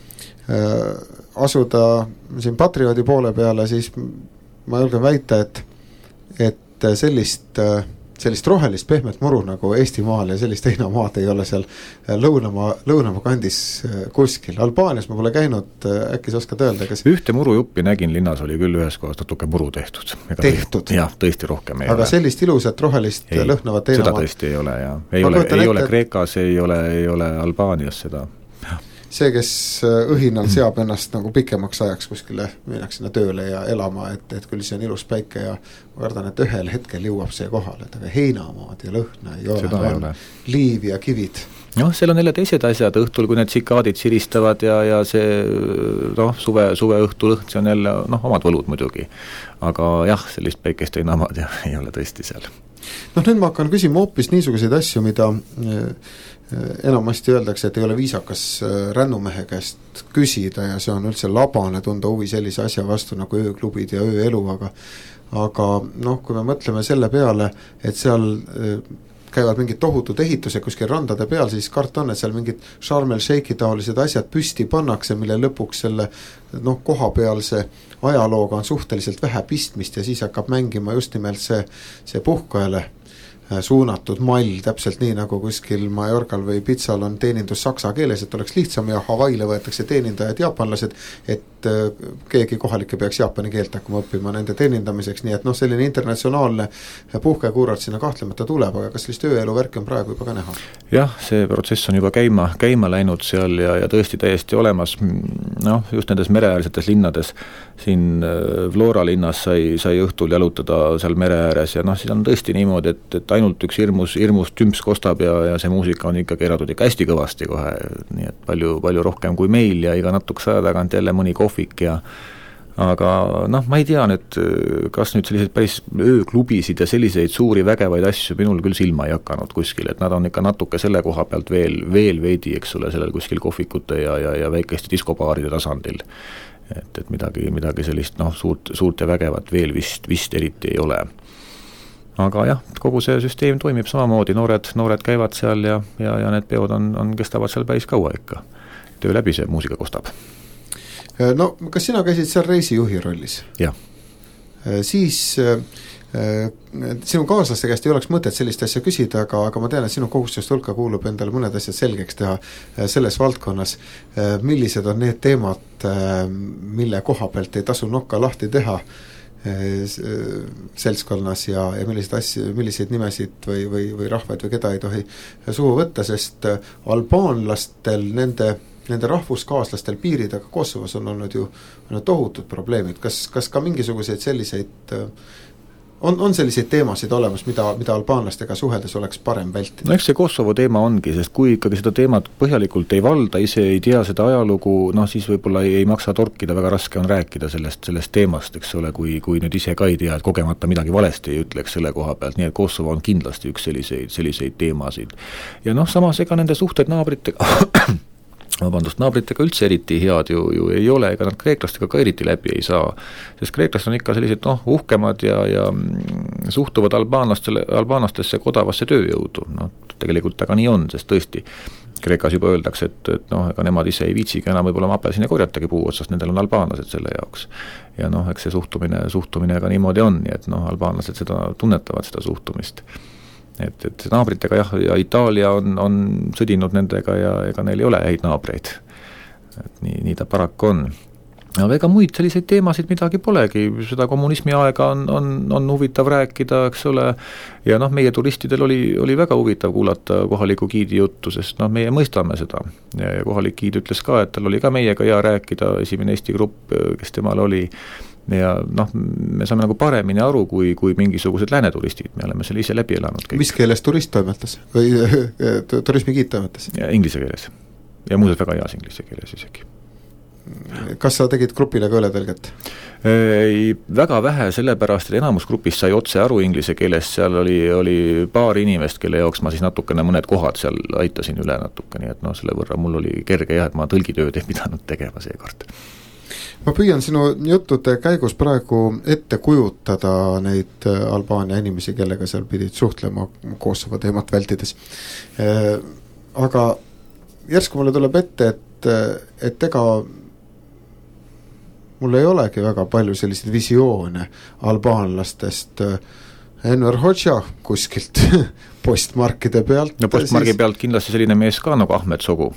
[SPEAKER 1] asuda siin patrioodi poole peale, siis ma julgen väita, et, et sellist, sellist rohelist pehmet muru nagu Eestimaal ja sellist heinamaad ei ole seal lõunamaa, lõunamaa kandis kuskil. Albaanias ma pole käinud, äkki sa oskad öelda, kas
[SPEAKER 2] ühte murujuppi nägin linnas, oli küll ühes kohas natuke muru tehtud. Ega
[SPEAKER 1] tehtud?
[SPEAKER 2] Jah, tõesti rohkem ei
[SPEAKER 1] aga ole. Sellist ilusat rohelist
[SPEAKER 2] ei,
[SPEAKER 1] lõhnavat heinamaad?
[SPEAKER 2] Seda tõesti ei ole, jah. Ei, ole, ei ole Kreekas, ei ole, ei ole Albaanias seda.
[SPEAKER 1] See, kes õhinal seab ennast nagu pikemaks ajaks kuskile, minnaks sinna tööle ja elama, et, et küll see on ilus päike ja ma kardan, et ühel hetkel jõuab see kohale, et aga heinamaad ja lõhna ei ole,
[SPEAKER 2] ei ole.
[SPEAKER 1] Liiv ja kivid.
[SPEAKER 2] Noh, seal on jälle teised asjad õhtul, kui need tsikaadid siristavad ja, ja see noh, suve, suve õhtu lõht, see on jälle noh, omad võlud muidugi. Aga jah, sellist päikest heinamaad ja ei ole tõesti seal.
[SPEAKER 1] Noh, nüüd ma hakkan küsima hoopis niisuguseid asju, mida enamasti öeldakse, et ei ole viisakas rännumehe käest küsida ja see on üldse labane tunda huvi sellise asja vastu nagu ööklubid ja ööelu, aga aga noh, kui me mõtleme selle peale, et seal käivad mingid tohutud ehitused kuskil randade peal, siis kart on, et seal mingid Sharm el Sheikhi taolised asjad püsti pannakse, mille lõpuks selle noh, kohapealse ajalooga on suhteliselt vähe pistmist ja siis hakkab mängima just nimelt see, see puhkajale suunatud mall, täpselt nii nagu kuskil Majorgal või Pitsal on teenindus saksa keeles, et oleks lihtsam ja Hawaiile võetakse teenindajad jaapanlased, et keegi kohalikke peaks jaapani keelt hakkama õppima nende teenindamiseks, nii et noh, selline internatsionaalne puhkekuurart sinna kahtlemata tuleb, aga kas sellist ööelu värki on praegu juba ka näha?
[SPEAKER 2] Jah, see protsess on juba käima, käima läinud seal ja, ja tõesti täiesti olemas, noh, just nendes mereäärsetes linnades, siin Vlora linnas sai, sai õhtul jalutada seal mere ääres ja noh, siis on tõesti niimoodi, et, et ainult üks hirmus, hirmus tümps kostab ja, ja see muusika on ikka keeratud ikka hästi kõvasti kohe, nii et palju, palju rohkem kui meil ja iga natukese aja tagant jälle mõni kohvik ja aga noh, ma ei tea nüüd, kas nüüd selliseid päris ööklubisid ja selliseid suuri vägevaid asju minul küll silma ei hakanud kuskil, et nad on ikka natuke selle koha pealt veel, veel veidi, eks ole, sellel kuskil kohvikute ja, ja, ja väikeste diskobaaride tasandil. Et, et midagi, midagi sellist noh, suurt, suurt ja vägevat veel vist, vist eriti ei ole. Aga jah, kogu see süsteem toimib samamoodi, noored, noored käivad seal ja, ja, ja need peod on, on, kestavad seal päris kaua ikka. Töö läbi see muusika kostab.
[SPEAKER 1] No, kas sina käisid seal reisijuhi rollis?
[SPEAKER 2] Jah.
[SPEAKER 1] Siis sinu kaaslaste käest ei oleks mõtet sellist asja küsida, aga, aga ma tean, et sinu kohustust hulka kuulub endale mõned asjad selgeks teha selles valdkonnas. Millised on need teemad, mille koha pealt ei tasu nokka lahti teha seltskonnas ja, ja milliseid asju, milliseid nimesid või, või, või rahvaid või keda ei tohi suhu võtta, sest albaanlastel, nende, nende rahvuskaaslastel piirid, aga Kosovos on olnud ju on tohutud probleemid. Kas, kas ka mingisuguseid selliseid On, on selliseid teemasid olemas, mida, mida albaanlastega suheldes oleks parem vältida?
[SPEAKER 2] No eks see Kosovo teema ongi, sest kui ikkagi seda teemat põhjalikult ei valda, ise ei tea seda ajalugu, noh siis võib-olla ei, ei maksa torkida, väga raske on rääkida sellest, sellest teemast, eks ole, kui, kui nüüd ise ka ei tea, et kogemata midagi valesti ei ütleks selle koha pealt, nii et Kosovo on kindlasti üks selliseid, selliseid teemasid. Ja noh, samas ega nende suhted naabritega vabandust, naabritega üldse eriti head ju, ju ei ole, ega nad kreeklastega ka eriti läbi ei saa, sest kreeklased on ikka sellised noh, uhkemad ja, ja suhtuvad albaanlastele, albaanlastesse kodavasse tööjõudu, noh, tegelikult aga nii on, sest tõesti Kreekas juba öeldakse, et, et noh, ega nemad ise ei viitsigi enam võib-olla apelsine korjatagi puu otsast, nendel on albaanlased selle jaoks. Ja noh, eks see suhtumine, suhtumine ka niimoodi on, nii et noh, albaanlased seda tunnetavad, seda suhtumist. Et, et naabritega jah, ja Itaalia on, on sõdinud nendega ja ega neil ei ole häid naabreid. Et nii, nii ta paraku on. Aga ega muid selliseid teemasid midagi polegi, seda kommunismi aega on, on, on huvitav rääkida, eks ole, ja noh, meie turistidel oli, oli väga huvitav kuulata kohaliku giidi juttu, sest noh, meie mõistame seda. Ja, ja kohalik giid ütles ka, et tal oli ka meiega hea rääkida, esimene Eesti grupp, kes temal oli, ja noh, me saame nagu paremini aru, kui, kui mingisugused lääneturistid, me oleme selle ise läbi elanud.
[SPEAKER 1] Mis keeles turist toimetas? Või turismi giid toimetas?
[SPEAKER 2] Ja inglise keeles. Ja muuseas väga heas inglise keeles isegi.
[SPEAKER 1] Kas sa tegid grupile ka ületõlget?
[SPEAKER 2] Ei, väga vähe, sellepärast, et enamus grupist sai otse aru inglise keeles, seal oli, oli paar inimest, kelle jaoks ma siis natukene mõned kohad seal aitasin üle natuke, nii et noh, selle võrra mul oli kerge jah, et ma tõlgitööd ei pidanud tegema seekord.
[SPEAKER 1] Ma püüan sinu juttude käigus praegu ette kujutada neid Albaania inimesi, kellega seal pidid suhtlema Kosovo teemat vältides. Aga järsku mulle tuleb ette, et, et ega mul ei olegi väga palju selliseid visioone albaanlastest. Enver Hoxha kuskilt postmarkide pealt.
[SPEAKER 2] No postmargi siis... pealt kindlasti selline mees ka nagu Ahmed Sogu.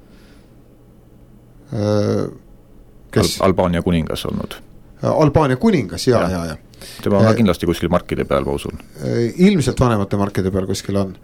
[SPEAKER 2] Kes? Al- Albaania kuningas olnud.
[SPEAKER 1] Albaania kuningas, jaa, jaa, jaa.
[SPEAKER 2] Tema on kindlasti kuskil markide peal, ma usun.
[SPEAKER 1] Ilmselt vanemate markide peal kuskil on.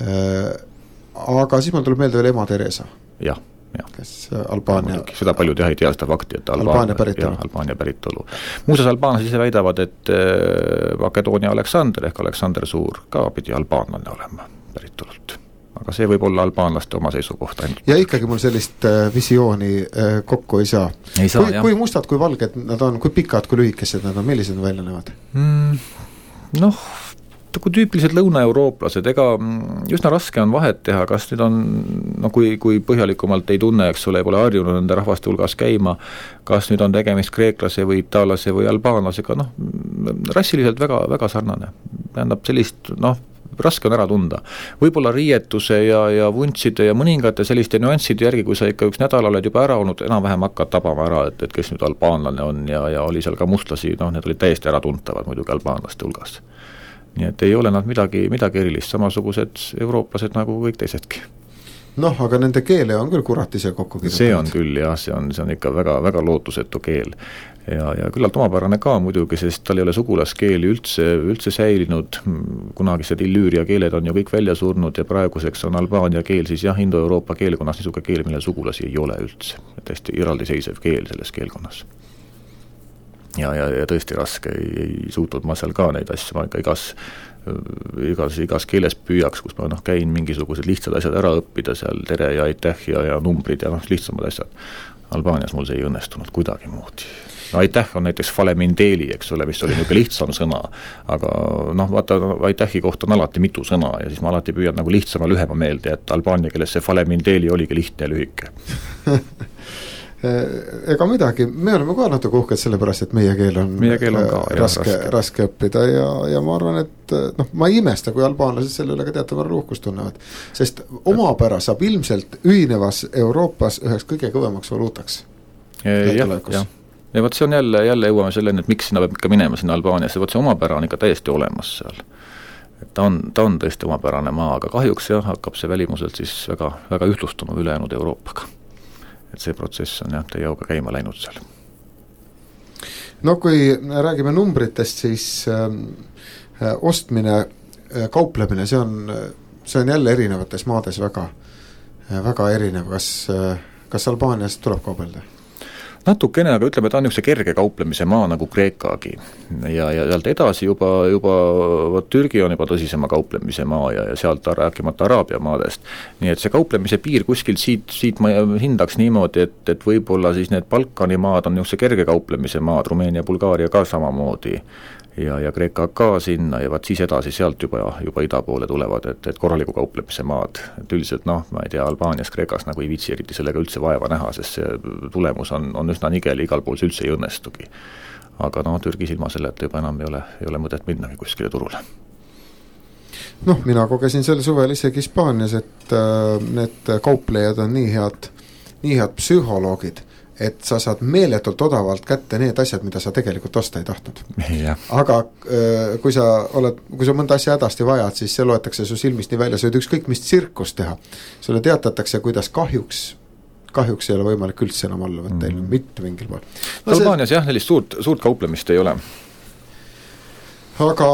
[SPEAKER 1] Aga siis mul tuleb meelde veel ema Teresa.
[SPEAKER 2] Jah. Ja.
[SPEAKER 1] Kes Albaania
[SPEAKER 2] seda paljud jah ei tea seda fakti, et Albaania,
[SPEAKER 1] Albaania päritolu,
[SPEAKER 2] ja, Albaania päritolu. Muuseas albaanlased ise väidavad, et Makedoonia Aleksander ehk Aleksander Suur ka pidi albaanlane olema päritolult, aga see võib olla albaanlaste oma seisukoht ainult.
[SPEAKER 1] Ja ikkagi mul sellist äh, visiooni äh, kokku ei saa,
[SPEAKER 2] ei saa
[SPEAKER 1] kui, kui mustad, kui valged nad on, kui pikad, kui lühikesed nad on, millised nad välja näevad?
[SPEAKER 2] Mm, noh kui tüüpilised lõunaeurooplased, ega üsna raske on vahet teha, kas nüüd on, no kui, kui põhjalikumalt ei tunne, eks ole, pole harjunud nende rahvaste hulgas käima, kas nüüd on tegemist kreeklase või itaallase või albaanlasega, noh, rassiliselt väga, väga sarnane. Tähendab sellist, noh, raske on ära tunda. Võib-olla riietuse ja, ja vuntside ja mõningate selliste nüansside järgi, kui sa ikka üks nädal oled juba ära olnud, enam-vähem hakkad tabama ära, et, et kes nüüd albaanlane on ja, ja oli seal ka mustlasi, noh, need olid täiesti ära tuntavad muidugi albaanlaste hulgas. Nii et ei ole nad midagi, midagi erilist, samasugused eurooplased nagu kõik teisedki.
[SPEAKER 1] Noh, aga nende keele on küll kurat ise kokku kirjutanud.
[SPEAKER 2] See on küll, jah, see on, see on ikka väga, väga lootusetu keel. Ja, ja küllalt omapärane ka muidugi, sest tal ei ole sugulaskeeli üldse, üldse säilinud, kunagised illüüria keeled on ju kõik välja surnud ja praeguseks on Albaania keel siis jah, Indo-Euroopa keelkonnas niisugune keel, mille sugulasi ei ole üldse. Täiesti eraldiseisev keel selles keelkonnas. Ja, ja, ja tõesti raske, ei, ei suutnud ma seal ka neid asju, ma ikka igas, igas, igas keeles püüaks, kus ma noh, käin mingisugused lihtsad asjad ära õppida seal, tere ja aitäh ja, ja numbrid ja noh, lihtsamad asjad. Albaanias mul see ei õnnestunud kuidagi moodi. No, aitäh on näiteks falemindeeli, eks ole, mis oli niisugune lihtsam sõna, aga noh, vaata, aitähi kohta on alati mitu sõna ja siis ma alati püüan nagu lihtsama lühema meelde, et albaania keeles see falemindeeli oligi lihtne ja lühike.
[SPEAKER 1] Ega midagi, me oleme ka natuke uhked sellepärast, et meie keel on,
[SPEAKER 2] meie keel on ka,
[SPEAKER 1] raske, jah, raske. raske õppida ja, ja ma arvan, et noh, ma ei imesta, kui albaanlased selle üle ka teatav võrra uhkust tunnevad, sest omapära saab ilmselt ühinevas Euroopas üheks kõige kõvemaks valuutaks.
[SPEAKER 2] Jah, jah. Ja võt see on jälle, jälle jõuame selleni, et miks sinna peab ikka minema sinna Albaaniasse, võt see omapära on ikka täiesti olemas seal. Et ta on, ta on tõesti omapärane maa, aga kahjuks jah, hakkab see välimuselt siis väga, väga ühtlustuma ülejäänud Euroopaga. Et see protsess on jah, teie jauga käima läinud seal.
[SPEAKER 1] No kui räägime numbritest, siis äh, ostmine, äh, kauplemine, see on, see on jälle erinevates maades väga, äh, väga erinev. Kas, äh, kas Albaanias tuleb kaubelda?
[SPEAKER 2] Natukene, aga ütleme, ta on üks kerge kauplemise maa nagu Kreekagi ja, ja sealt edasi juba, juba võt, Türgi on juba tõsisema kauplemise maa ja, ja sealt rääkimata Araabia maadest. Nii et see kauplemise piir kuskil siit, siit ma hindaks niimoodi, et, et võib-olla siis need Balkani maad on niisuguse kerge kauplemise maad, Rumeenia, Bulgaaria ka samamoodi ja, ja Kreeka ka sinna ja vaat siis edasi sealt juba, juba ida poole tulevad, et, et korraliku kauplemise maad. Et üldiselt noh, ma ei tea, Albaanias, Kreekas nagu ei viitsi eriti sellega üldse vaeva näha, sest see tulemus on, on üsna nigel, igal pool see üldse ei õnnestugi. Aga noh, Türgis ilma selle, et juba enam ei ole, ei ole mõtet minnagi kuskile turule.
[SPEAKER 1] noh, mina kogesin sel suvel isegi Hispaanias, et äh, need kauplejad on nii head, nii head psühholoogid, et sa saad meeletult odavalt kätte need asjad, mida sa tegelikult osta ei tahtnud. Aga äh, kui sa oled, kui sa mõnda asja hädasti vajad, siis see loetakse su silmist nii välja, sa võid ükskõik mis tsirkust teha. Sulle teatatakse, kuidas kahjuks kahjuks ei ole võimalik üldse enam alla võtta, mm. mitte mingil pool.
[SPEAKER 2] No, Albaanias see... jah, sellist suurt, suurt kauplemist ei ole.
[SPEAKER 1] Aga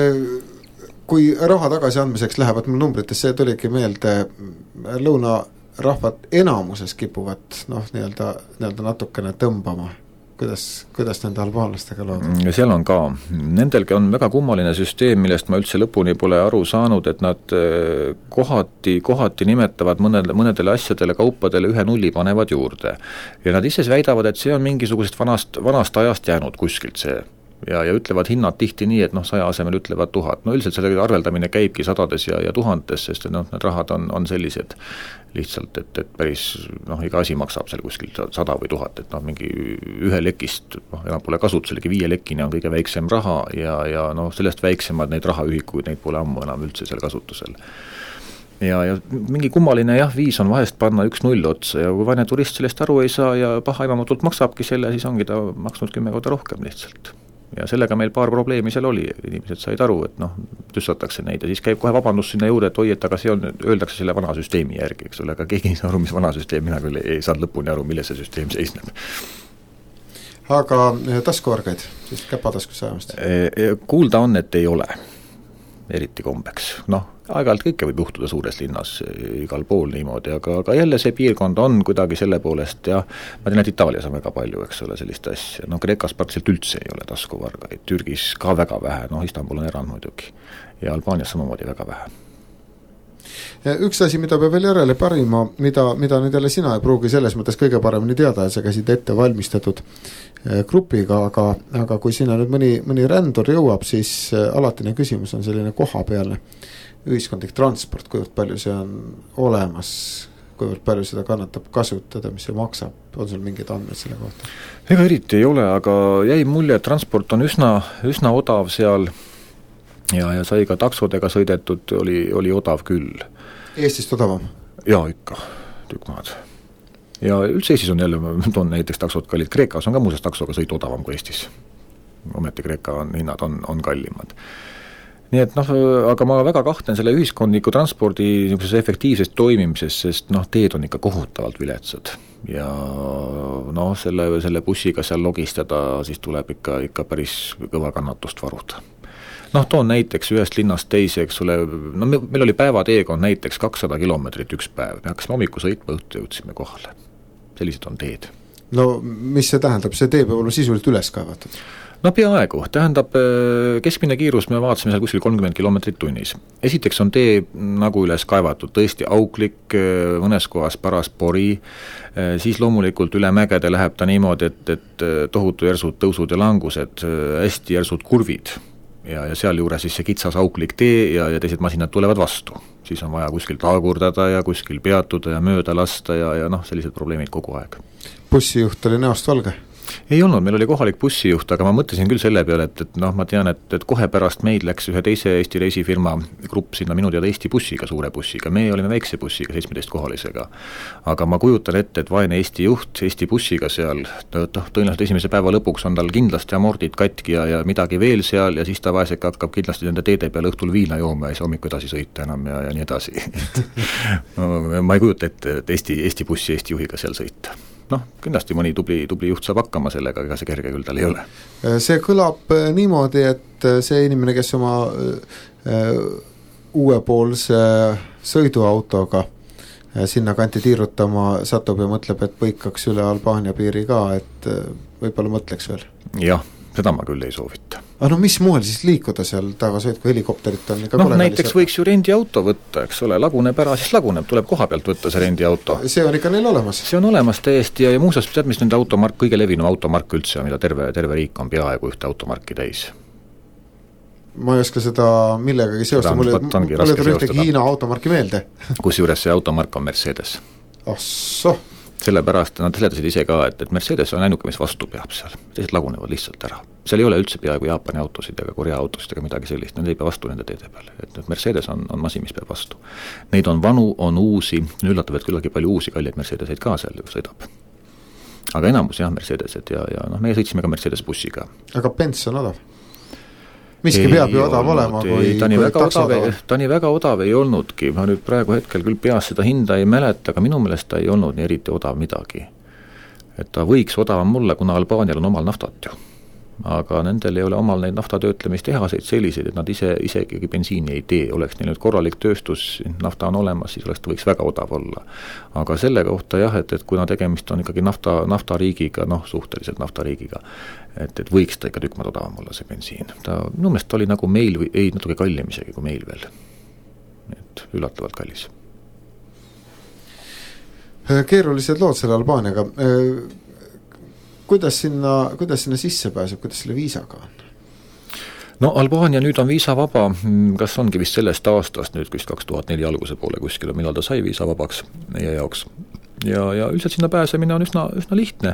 [SPEAKER 1] kui raha tagasi andmiseks lähevad mul numbrites, see tuligi meelde, lõunarahvad enamuses kipuvad noh, nii-öelda, nii-öelda natukene tõmbama. Kuidas, kuidas nende albaanlastega lood?
[SPEAKER 2] Seal on ka. Nendelgi on väga kummaline süsteem, millest ma üldse lõpuni pole aru saanud, et nad kohati, kohati nimetavad mõnedele, mõnedele asjadele, kaupadele ühe nulli panevad juurde. Ja nad ise väidavad, et see on mingisugusest vanast, vanast ajast jäänud kuskilt see. Ja, ja ütlevad hinnad tihti nii, et noh, saja asemel ütlevad tuhat. No üldiselt selle arveldamine käibki sadades ja, ja tuhantes, sest noh, need rahad on, on sellised lihtsalt, et, et päris noh, iga asi maksab seal kuskil sada või tuhat, et noh, mingi ühe lekist, noh, enam pole kasutuselegi, viie lekini on kõige väiksem raha ja, ja noh, sellest väiksemad neid rahaühikuid, neid pole ammu enam üldse seal kasutusel. Ja, ja mingi kummaline jah, viis on vahest panna üks null otsa ja kui vaene turist sellest aru ei saa ja pahaimamatult maksabki selle, siis ongi ta maksnud kümme korda rohkem lihtsalt. Ja sellega meil paar probleemi seal oli, inimesed said aru, et noh, tüstatakse neid ja siis käib kohe vabandus sinna juurde, et oi, et aga see on, öeldakse selle vana süsteemi järgi, eks ole, aga keegi ei saa aru, mis vana süsteem, mina küll ei saanud lõpuni aru, milles see süsteem seisneb.
[SPEAKER 1] Aga taskuvargaid, siis käpataskus ajamast?
[SPEAKER 2] Kuulda on, et ei ole, eriti kombeks, noh, aeg-ajalt kõike võib juhtuda suures linnas igal pool niimoodi, aga, aga jälle see piirkond on kuidagi selle poolest ja ma tean, et Itaalias on väga palju, eks ole, sellist asja, no Kreekas praktiliselt üldse ei ole taskuvargaid, Türgis ka väga vähe, noh Istanbul on erand muidugi ja Albaanias samamoodi väga vähe.
[SPEAKER 1] Üks asi, mida peab veel järele parima, mida, mida nüüd jälle sina ei pruugi selles mõttes kõige paremini teada, et sa käisid ette valmistatud grupiga, aga, aga kui sinna nüüd mõni, mõni rändur jõuab, siis alatine küsimus on selline kohapealne ühiskondlik transport, kuivõrd palju see on olemas, kuivõrd palju seda kannatab kasutada, mis see maksab, on sul mingid andmed selle kohta?
[SPEAKER 2] Ega eriti ei ole, aga jäi mulje, et transport on üsna, üsna odav seal ja, ja sai ka taksodega sõidetud, oli, oli odav küll.
[SPEAKER 1] Eestist odavam?
[SPEAKER 2] Jaa, ikka, tükk maad. Ja üldse Eestis on jälle, toon näiteks taksod kallid, Kreekas on ka muuses taksoga sõit odavam kui Eestis. Ometi Kreeka on, hinnad on, on kallimad. Nii et noh, aga ma väga kahtlen selle ühiskondliku transpordi efektiivsest toimimises, sest noh, teed on ikka kohutavalt viletsad ja noh, selle, selle bussiga seal logistada, siis tuleb ikka, ikka päris kõva kannatust varuda. Noh, toon näiteks ühest linnast teise, eks ole, no meil oli päevateekond näiteks kakssada kilomeetrit üks päev, me hakkasime hommiku sõitma, õhtu jõudsime kohale. Sellised on teed.
[SPEAKER 1] No mis see tähendab, see tee peab olla sisuliselt üles kaevatud?
[SPEAKER 2] No peaaegu, tähendab keskmine kiirus, me vaatasime seal kuskil kolmkümmend kilomeetrit tunnis. Esiteks on tee nagu üles kaevatud, tõesti auklik, mõnes kohas paras pori, siis loomulikult üle mägede läheb ta niimoodi, et, et tohutu järsud tõusud ja langused, hästi järsud kurvid ja, ja seal juures siis see kitsas auklik tee ja, ja teised masinad tulevad vastu. Siis on vaja kuskil taagurdada ja kuskil peatuda ja mööda lasta ja, ja noh, sellised probleemid kogu aeg.
[SPEAKER 1] Bussijuht oli näost valge?
[SPEAKER 2] Ei olnud, meil oli kohalik bussijuht, aga ma mõtlesin küll selle peale, et, et noh, ma tean, et, et kohe pärast meid läks ühe teise Eesti reisifirma grupp sinna minu teada Eesti bussiga, suure bussiga, me olime väikse bussiga, seitsmeteist kohalisega. Aga ma kujutan ette, et vaene Eesti juht Eesti bussiga seal, tõenäoliselt esimese päeva lõpuks on tal kindlasti amordid katki ja, ja midagi veel seal ja siis ta vaeseka hakkab kindlasti nende teede peale õhtul viina jooma ja siis hommiku edasi sõita enam ja, ja nii edasi. no, ma ei kujuta ette, et Eesti, Eesti bussi Eesti juhiga seal sõita. Noh, kindlasti mõni tubli, tubli juht saab hakkama sellega, ega see kerge küll tal ei ole.
[SPEAKER 1] See kõlab niimoodi, et see inimene, kes oma uuepoolse sõiduautoga sinna kanti tiirutama satub ja mõtleb, et võikaks üle Albaania piiri ka, et võib-olla mõtleks veel?
[SPEAKER 2] Jah, seda ma küll ei soovita.
[SPEAKER 1] Aga no mis moel siis liikuda seal tagasõit, kui helikopterit on?
[SPEAKER 2] No näiteks seal võiks ju rendiauto võtta, eks ole, laguneb ära, siis laguneb, tuleb koha pealt võtta see rendiauto.
[SPEAKER 1] See on ikka neil olemas?
[SPEAKER 2] See on olemas täiesti ja, ja muuseas, tead, mis nende automark, kõige levinum automark üldse, mida terve, terve riik on peaaegu ühte automarki täis.
[SPEAKER 1] Ma ei oska seda millegagi seostada, mulle, mulle tuleb ühtegi Hiina automarki meelde.
[SPEAKER 2] Kus juures see automark on Mercedes.
[SPEAKER 1] Assoh!
[SPEAKER 2] Sellepärast nad seletasid ise ka, et, et Mercedes on ainuke, mis vastu peab seal, teised lagunevad lihtsalt ära. seal ei ole üldse peaaegu Jaapani autosid ega Korea autosid ega midagi sellist, nad ei pea vastu nende teede peale, et Mercedes on, on masin, mis peab vastu. Neid on vanu, on uusi, üllatav, et küllagi palju uusi kalleid Mercedeseid ka seal ju sõidab. Aga enamus jah, Mercedesed ja, ja noh, meie sõitsime ka Mercedes bussiga.
[SPEAKER 1] Aga Benz on odav? Miski ei peab ju odav olema, kui,
[SPEAKER 2] ta nii
[SPEAKER 1] kui
[SPEAKER 2] väga odav, ta nii väga odav ei olnudki, ma nüüd praegu hetkel küll peas seda hinda ei mäleta, aga minu meelest ta ei olnud nii eriti odav midagi. Et ta võiks odavam mulle, kuna Albaanial on omal naftat ju. Aga nendel ei ole omal neid naftatöötlemistehaseid selliseid, et nad ise, isegi bensiini ei tee, oleks neil nüüd korralik tööstus, nafta on olemas, siis oleks ta võiks väga odav olla. Aga selle kohta jah, et, et kuna tegemist on ikkagi nafta, naftariigiga, noh suhteliselt naftariigiga, et, et võiks ta ikka tükmad odavam olla see bensiin. Ta minu meelest oli nagu meil või ei, natuke kallim isegi kui meil veel. Et üllatavalt kallis.
[SPEAKER 1] Keerulised lood selle Albaaniaga. Kuidas sinna, kuidas sinna sisse pääseb, kuidas selle viisaga on?
[SPEAKER 2] No Albaania nüüd on viisavaba, kas ongi vist sellest aastast nüüd, kus kaks tuhat neli alguse poole kuskil, millal ta sai viisavabaks meie jaoks. Ja, ja üldiselt sinna pääsemine on üsna, üsna lihtne.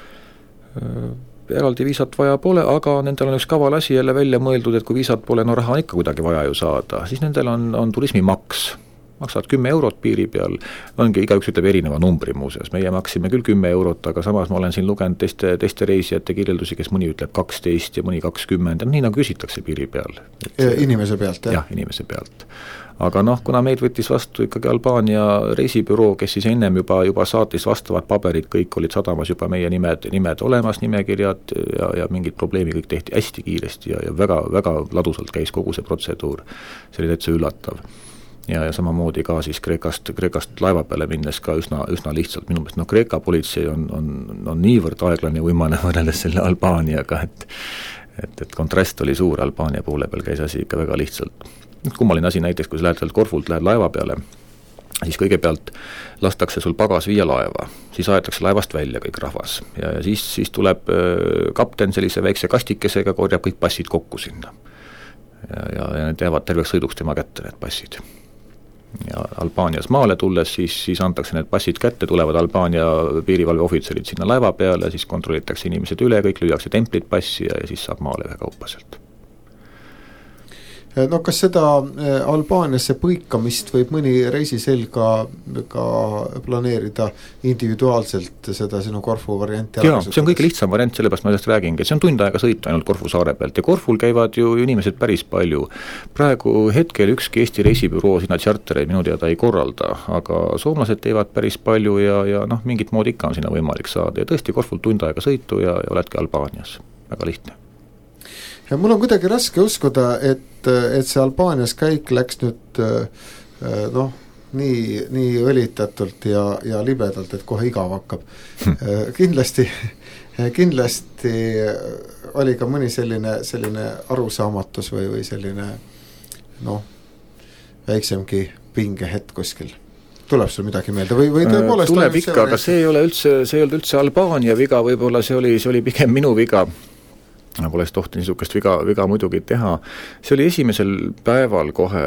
[SPEAKER 2] Eraldi viisat vaja pole, aga nendel on üks kaval asi jälle välja mõeldud, et kui viisat pole, no raha on ikka kuidagi vaja ju saada, siis nendel on, on turismimaks. Maksavad kümme eurot piiri peal, ongi igaüks ütleb erineva numbri muuseas, meie maksime küll kümme eurot, aga samas ma olen siin lugenud teiste, teiste reisijate kirjeldusi, kes mõni ütleb kaksteist ja mõni kakskümmend, nii nagu küsitakse piiri peal.
[SPEAKER 1] Et, inimese pealt, jah?
[SPEAKER 2] Jah, inimese pealt. Aga noh, kuna meid võttis vastu ikkagi Albaania reisibüroo, kes siis ennem juba, juba saatis vastavad paberid, kõik olid sadamas juba meie nimed, nimed olemas, nimekirjad ja, ja mingid probleemi kõik tehti hästi kiiresti ja, ja väga, väga ladusalt käis kogu see protseduur. See oli täitsa üllatav. Ja, ja samamoodi ka siis Kreekast, Kreekast laeva peale minnes ka üsna, üsna lihtsalt, minu meelest no Kreeka politsei on, on, on niivõrd aeglane ja võimane võrreldes selle Albaaniaga, et, et, et kontrast oli suur, Albaania poole peal käis asi ikka väga lihtsalt. Kummaline asi näiteks, kui sa lähed sealt Korfult, lähed laeva peale, siis kõigepealt lastakse sul pagas viia laeva, siis aetakse laevast välja kõik rahvas ja, ja siis, siis tuleb kapten sellise väikse kastikesega, korjab kõik passid kokku sinna ja, ja, ja need jäävad terveks sõiduks tema kätte, need passid. Ja Albaanias maale tulles, siis, siis antakse need passid kätte, tulevad Albaania piirivalve ohvitserid sinna laeva peale, siis kontrollitakse inimesed üle, kõik lüüakse templid passi ja, ja siis saab maale ühe kaupaselt.
[SPEAKER 1] No kas seda Albaaniasse põikamist võib mõni reisisel ka, ka planeerida individuaalselt seda sinu Korfu varianti?
[SPEAKER 2] Jaa, see on kõige lihtsam variant, sellepärast ma sellest räägingi, see on tund aega sõita ainult Korfu saare pealt ja Korful käivad ju inimesed päris palju. Praegu hetkel ükski Eesti reisibüroo sinna tšartereid minu teada ei korralda, aga soomlased teevad päris palju ja, ja noh, mingit mood ikka on sinna võimalik saada ja tõesti Korful tund aega sõitu ja, ja oledki Albaanias, väga lihtne.
[SPEAKER 1] Ja mul on kuidagi raske uskuda, et, et see Albaanias käik läks nüüd noh, nii, nii õlitatult ja, ja libedalt, et kohe igav hakkab. kindlasti, kindlasti oli ka mõni selline, selline arusaamatus või, või selline noh, väiksemgi pingehetk kuskil. Tuleb sul midagi meelde või, või tõepoolest
[SPEAKER 2] tuleb ikka, aga see ei ole üldse, see ei olnud üldse Albaania viga, võib-olla see oli, see oli pigem minu viga. Poleks tohti niisugust viga, viga muidugi teha. See oli esimesel päeval kohe,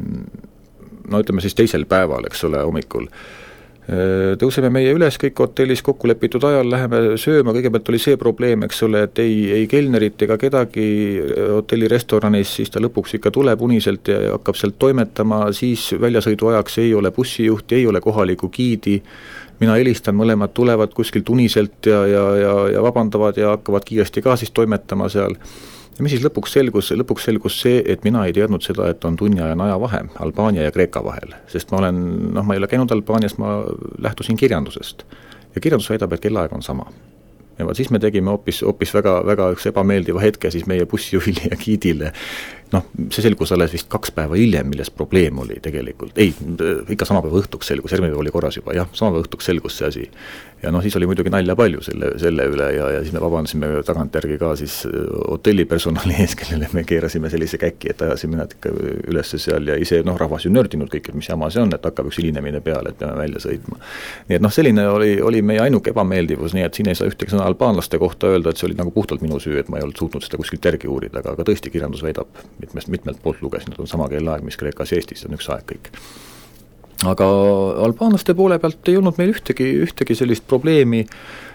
[SPEAKER 2] no ütleme siis teisel päeval, eks ole, hommikul. Tõuseme meie üles kõik hotellis kokku lepitud ajal, läheme sööma, kõigepealt oli see probleem, eks ole, et ei, ei kelnerit ega kedagi hotelli restoranis, siis ta lõpuks ikka tuleb uniselt ja hakkab sealt toimetama, siis väljasõidu ajaks ei ole bussijuhti, ei ole kohaliku giidi, mina helistan, mõlemad tulevad kuskilt uniselt ja, ja, ja, ja vabandavad ja hakkavad kiiresti ka siis toimetama seal. Ja mis siis lõpuks selgus, lõpuks selgus see, et mina ei teadnud seda, et on tunni aja aja vahe Albaania ja Kreeka vahel, sest ma olen, noh, ma ei ole käinud Albaanias, ma lähtusin kirjandusest ja kirjandus väidab, et kellaaeg on sama. Ja vaat siis me tegime hoopis, hoopis väga, väga üks ebameeldiva hetke siis meie bussijuhile ja giidile. Noh, see selgus alles vist kaks päeva hiljem, milles probleem oli tegelikult. Ei, ikka sama päeva õhtuks selgus, järgmine oli korras juba, jah, sama päeva õhtuks selgus see asi. Ja noh, siis oli muidugi nalja palju selle, selle üle ja, ja siis me vabandasime tagantjärgi ka siis hotelli personali ees, kellele me keerasime sellise käki, et ajasime nad ikka ülesse seal ja ise, noh, rahvas ju nördinud kõik, et mis jama see on, et hakkab üks hilinemine peale, et peame välja sõitma. Nii et noh, selline oli, oli meie ainuke ebameeldivus, nii et siin ei saa ühtegi sõna albaanlaste kohta öelda, et see oli nagu puhtalt minu süü, et ma ei olnud suutnud seda kuskilt järgi uurida, aga, aga tõesti kirjandus väidab, mitmest, mitmelt poolt lugesin, et on sama kellaeg, mis Kreekas ja Eestis, on üks aeg kõik. Aga albaanlaste poole pealt ei olnud meil ühtegi, ühtegi sellist probleemi,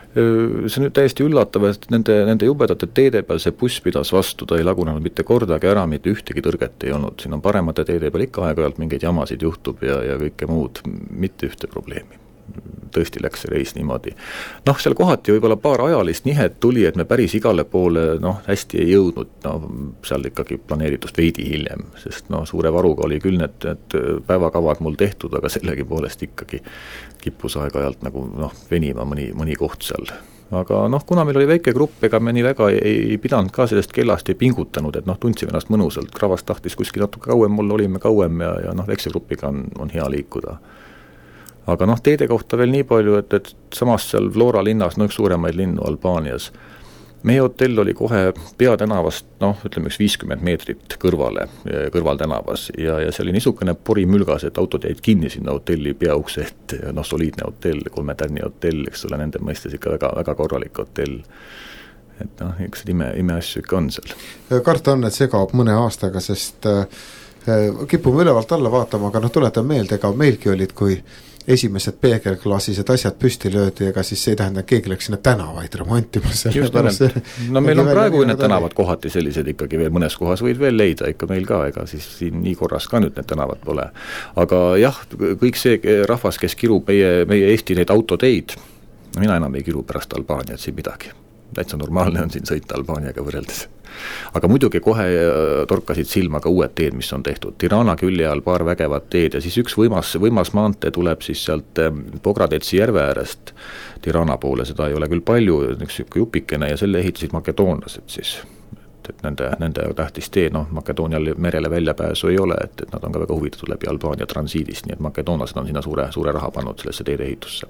[SPEAKER 2] see on nüüd täiesti üllatav, et nende, nende jubedate teede peal see buss pidas vastu, ta ei lagunenud mitte kordagi ära, mitte ühtegi tõrget ei olnud, siin on paremate teede peal ikka aeg-ajalt mingeid jamasid juhtub ja, ja kõike muud, mitte ühte probleemi. Tõesti läks see reis niimoodi. Noh, seal kohati võib-olla paar ajalist nihet tuli, et me päris igale poole noh, hästi ei jõudnud, no seal ikkagi planeeritust veidi hiljem, sest no suure varuga oli küll need, need päevakavad mul tehtud, aga sellegi poolest ikkagi kippus aeg-ajalt nagu noh, venima mõni, mõni koht seal. Aga noh, kuna meil oli väike grupp, ega me nii väga ei, ei pidanud ka sellest kellast ei pingutanud, et noh, tundsime ennast mõnusalt, Kravast tahtis kuskil natuke kauem, mul olime kauem ja, ja noh, väikse grupiga on, on hea liikuda. Aga noh, teede kohta veel nii palju, et, et samas seal Vlora linnas, no üks suuremaid linnu Albaanias, meie hotell oli kohe peatänavast, noh, ütleme üks viiskümmend meetrit kõrvale, kõrvaltänavas ja, ja see oli niisugune porimülgas, et autod jäid kinni sinna hotelli peaukse ette, noh, soliidne hotell, kolme tärni hotell, eks ole, nende mõistes ikka väga, väga korralik hotell. Et noh, eks ime, ime asju ikka on seal.
[SPEAKER 1] Karta on, et see kaob mõne aastaga, sest äh, kipume ülevalt alla vaatama, aga noh, tuletan meelde, ega meilgi olid, kui esimesed peegelklaasised asjad püsti löödi, ega siis see ei tähenda, keegi läks sinna tänavaid remontima.
[SPEAKER 2] Just nimelt. No meil on praegu need tänavad kohati sellised ikkagi veel, mõnes kohas võid veel leida ikka meil ka, ega siis siin nii korras ka nüüd need tänavad pole. Aga jah, kõik see rahvas, kes kirub meie, meie Eesti neid autoteid, mina enam ei kiru pärast Albaaniat siin midagi. Täitsa normaalne on siin sõita Albaaniaga võrreldes. Aga muidugi kohe torkasid silma ka uued teed, mis on tehtud. Tirana külje all paar vägevat teed ja siis üks võimas, võimas maantee tuleb siis sealt Pogradetsi järve äärest Tirana poole, seda ei ole küll palju, üks jupikene ja selle ehitasid makedoonlased siis. Et, et nende, nende tähtis tee, noh, Makedoonial merele väljapääsu ei ole, et, et nad on ka väga huvitatud läbi Albaania transiidist, nii et makedoonlased on sinna suure, suure raha pannud sellesse teede ehitusse.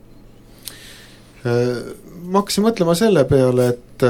[SPEAKER 1] Ma hakkasin mõtlema selle peale, et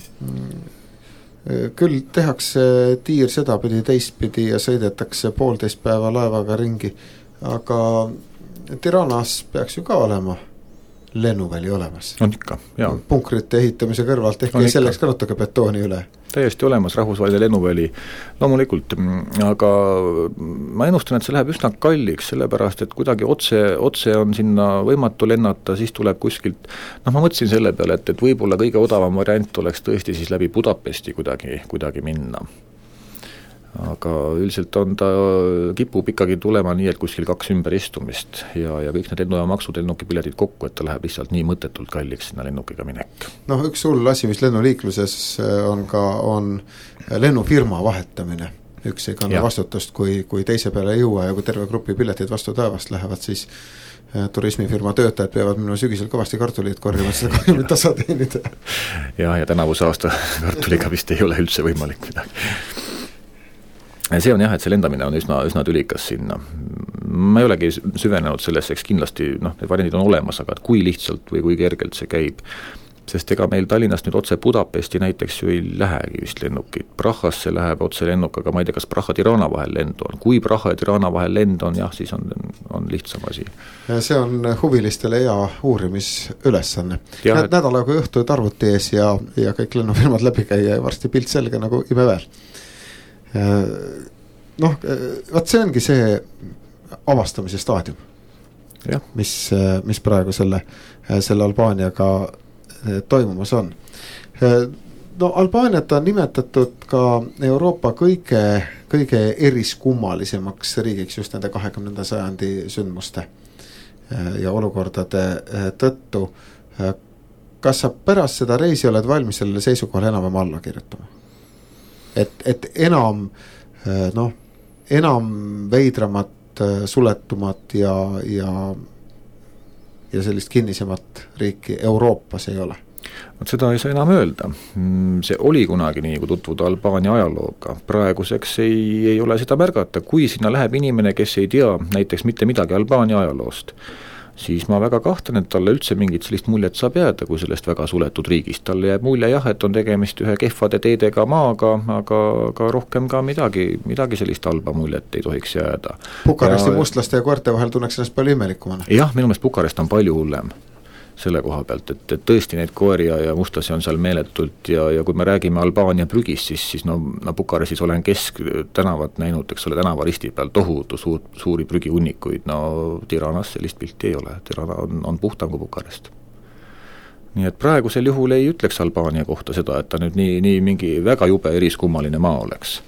[SPEAKER 1] küll tehakse tiir sedapidi teistpidi ja sõidetakse poolteist päeva laevaga ringi, aga Tiranas peaks ju ka olema lennuväli olemas.
[SPEAKER 2] On ikka, jaa.
[SPEAKER 1] Punkrite ehitamise kõrvalt, ehk ei selleks ka natuke betooni üle.
[SPEAKER 2] Täiesti olemas rahvusvaheline lennuväli, loomulikult, aga ma ennustan, et see läheb üsna kalliks, sellepärast, et kuidagi otse, otse on sinna võimatu lennata, siis tuleb kuskilt, noh ma mõtlesin selle peale, et, et võib-olla kõige odavam variant oleks tõesti siis läbi Budapesti kuidagi, kuidagi minna. Aga üldiselt on ta, kipub ikkagi tulema nii, et kuskil kaks ümberistumist ja, ja kõik need lennu- ja maksud lennukipiletid kokku, et ta läheb lihtsalt nii mõttetult kalliks sinna lennukiga minek.
[SPEAKER 1] Noh, üks hull asi, mis lennuliikluses on ka, on lennufirma vahetamine. Üks ei kanna ja. vastutust, kui, kui teise peale ei jõua ja kui terve grupi piletid vastu taevast lähevad, siis turismifirma töötajad peavad minu sügisel kõvasti kartulit korjama, et seda kahjumit tasa teenida.
[SPEAKER 2] Ja, ja tänavuse aasta kartuliga vist ei ole üldse võimalik midagi. See on jah, et see lendamine on üsna, üsna tülikas sinna. Ma ei olegi süvenenud sellesse, eks kindlasti noh, need variandid on olemas, aga kui lihtsalt või kui kergelt see käib. Sest ega meil Tallinnast nüüd otse Budapesti näiteks ju ei lähegi vist lennukid. Prahasse läheb otse lennuk, aga ma ei tea, kas Praha-Tirana vahel lendu on. Kui Praha ja Tirana vahel lend on, jah, siis on, on lihtsam asi.
[SPEAKER 1] See on huvilistele hea uurimisülesanne. Näd, nädalaga õhtuid arvuti ees ja, ja kõik lennufirmad läbi käia ja varsti pilt selge nagu imeväel. Noh, vaat see ongi see avastamise staadium, ja. mis, mis praegu selle, selle Albaaniaga toimumas on. No Albaaniat on nimetatud ka Euroopa kõige, kõige eriskummalisemaks riigiks just nende kahekümnenda sajandi sündmuste ja olukordade tõttu. Kas sa pärast seda reisi oled valmis sellele seisukohale enam alla kirjutama? Et, et enam, noh, enam veidramat, suletumat ja, ja, ja sellist kinnisemat riiki Euroopas ei ole.
[SPEAKER 2] Võt seda ei saa enam öelda. See oli kunagi nii, kui tutvuda Albaania ajalooga. Praeguseks ei, ei ole seda märgata. Kui sinna läheb inimene, kes ei tea näiteks mitte midagi Albaania ajaloost, siis ma väga kahtlen, et talle üldse mingit sellist muljet saab jääda, kui sellest väga suletud riigist. Talle jääb mulje jah, et on tegemist ühe kehvade teedega maaga, aga ka rohkem ka midagi, midagi sellist halba muljet ei tohiks jääda.
[SPEAKER 1] Bukaresti ja, mustlaste ja koerte vahel tunneks ennast palju imelikumana.
[SPEAKER 2] Jah, minu meelest Bukarest on palju hullem selle koha pealt, et, et tõesti neid koeri ja, ja mustlasi on seal meeletult ja, ja kui me räägime Albaania prügist, siis, siis no, no Bukarestis olen kesk tänavat näinud, eks ole, tänavaristi peal tohutu suur, suuri prügiunnikuid, no Tiranas sellist pilti ei ole, Tirana on, on puhtam kui Bukarest. nii et praegusel juhul ei ütleks Albaania kohta seda, et ta nüüd nii, nii mingi väga jube eriskummaline maa oleks.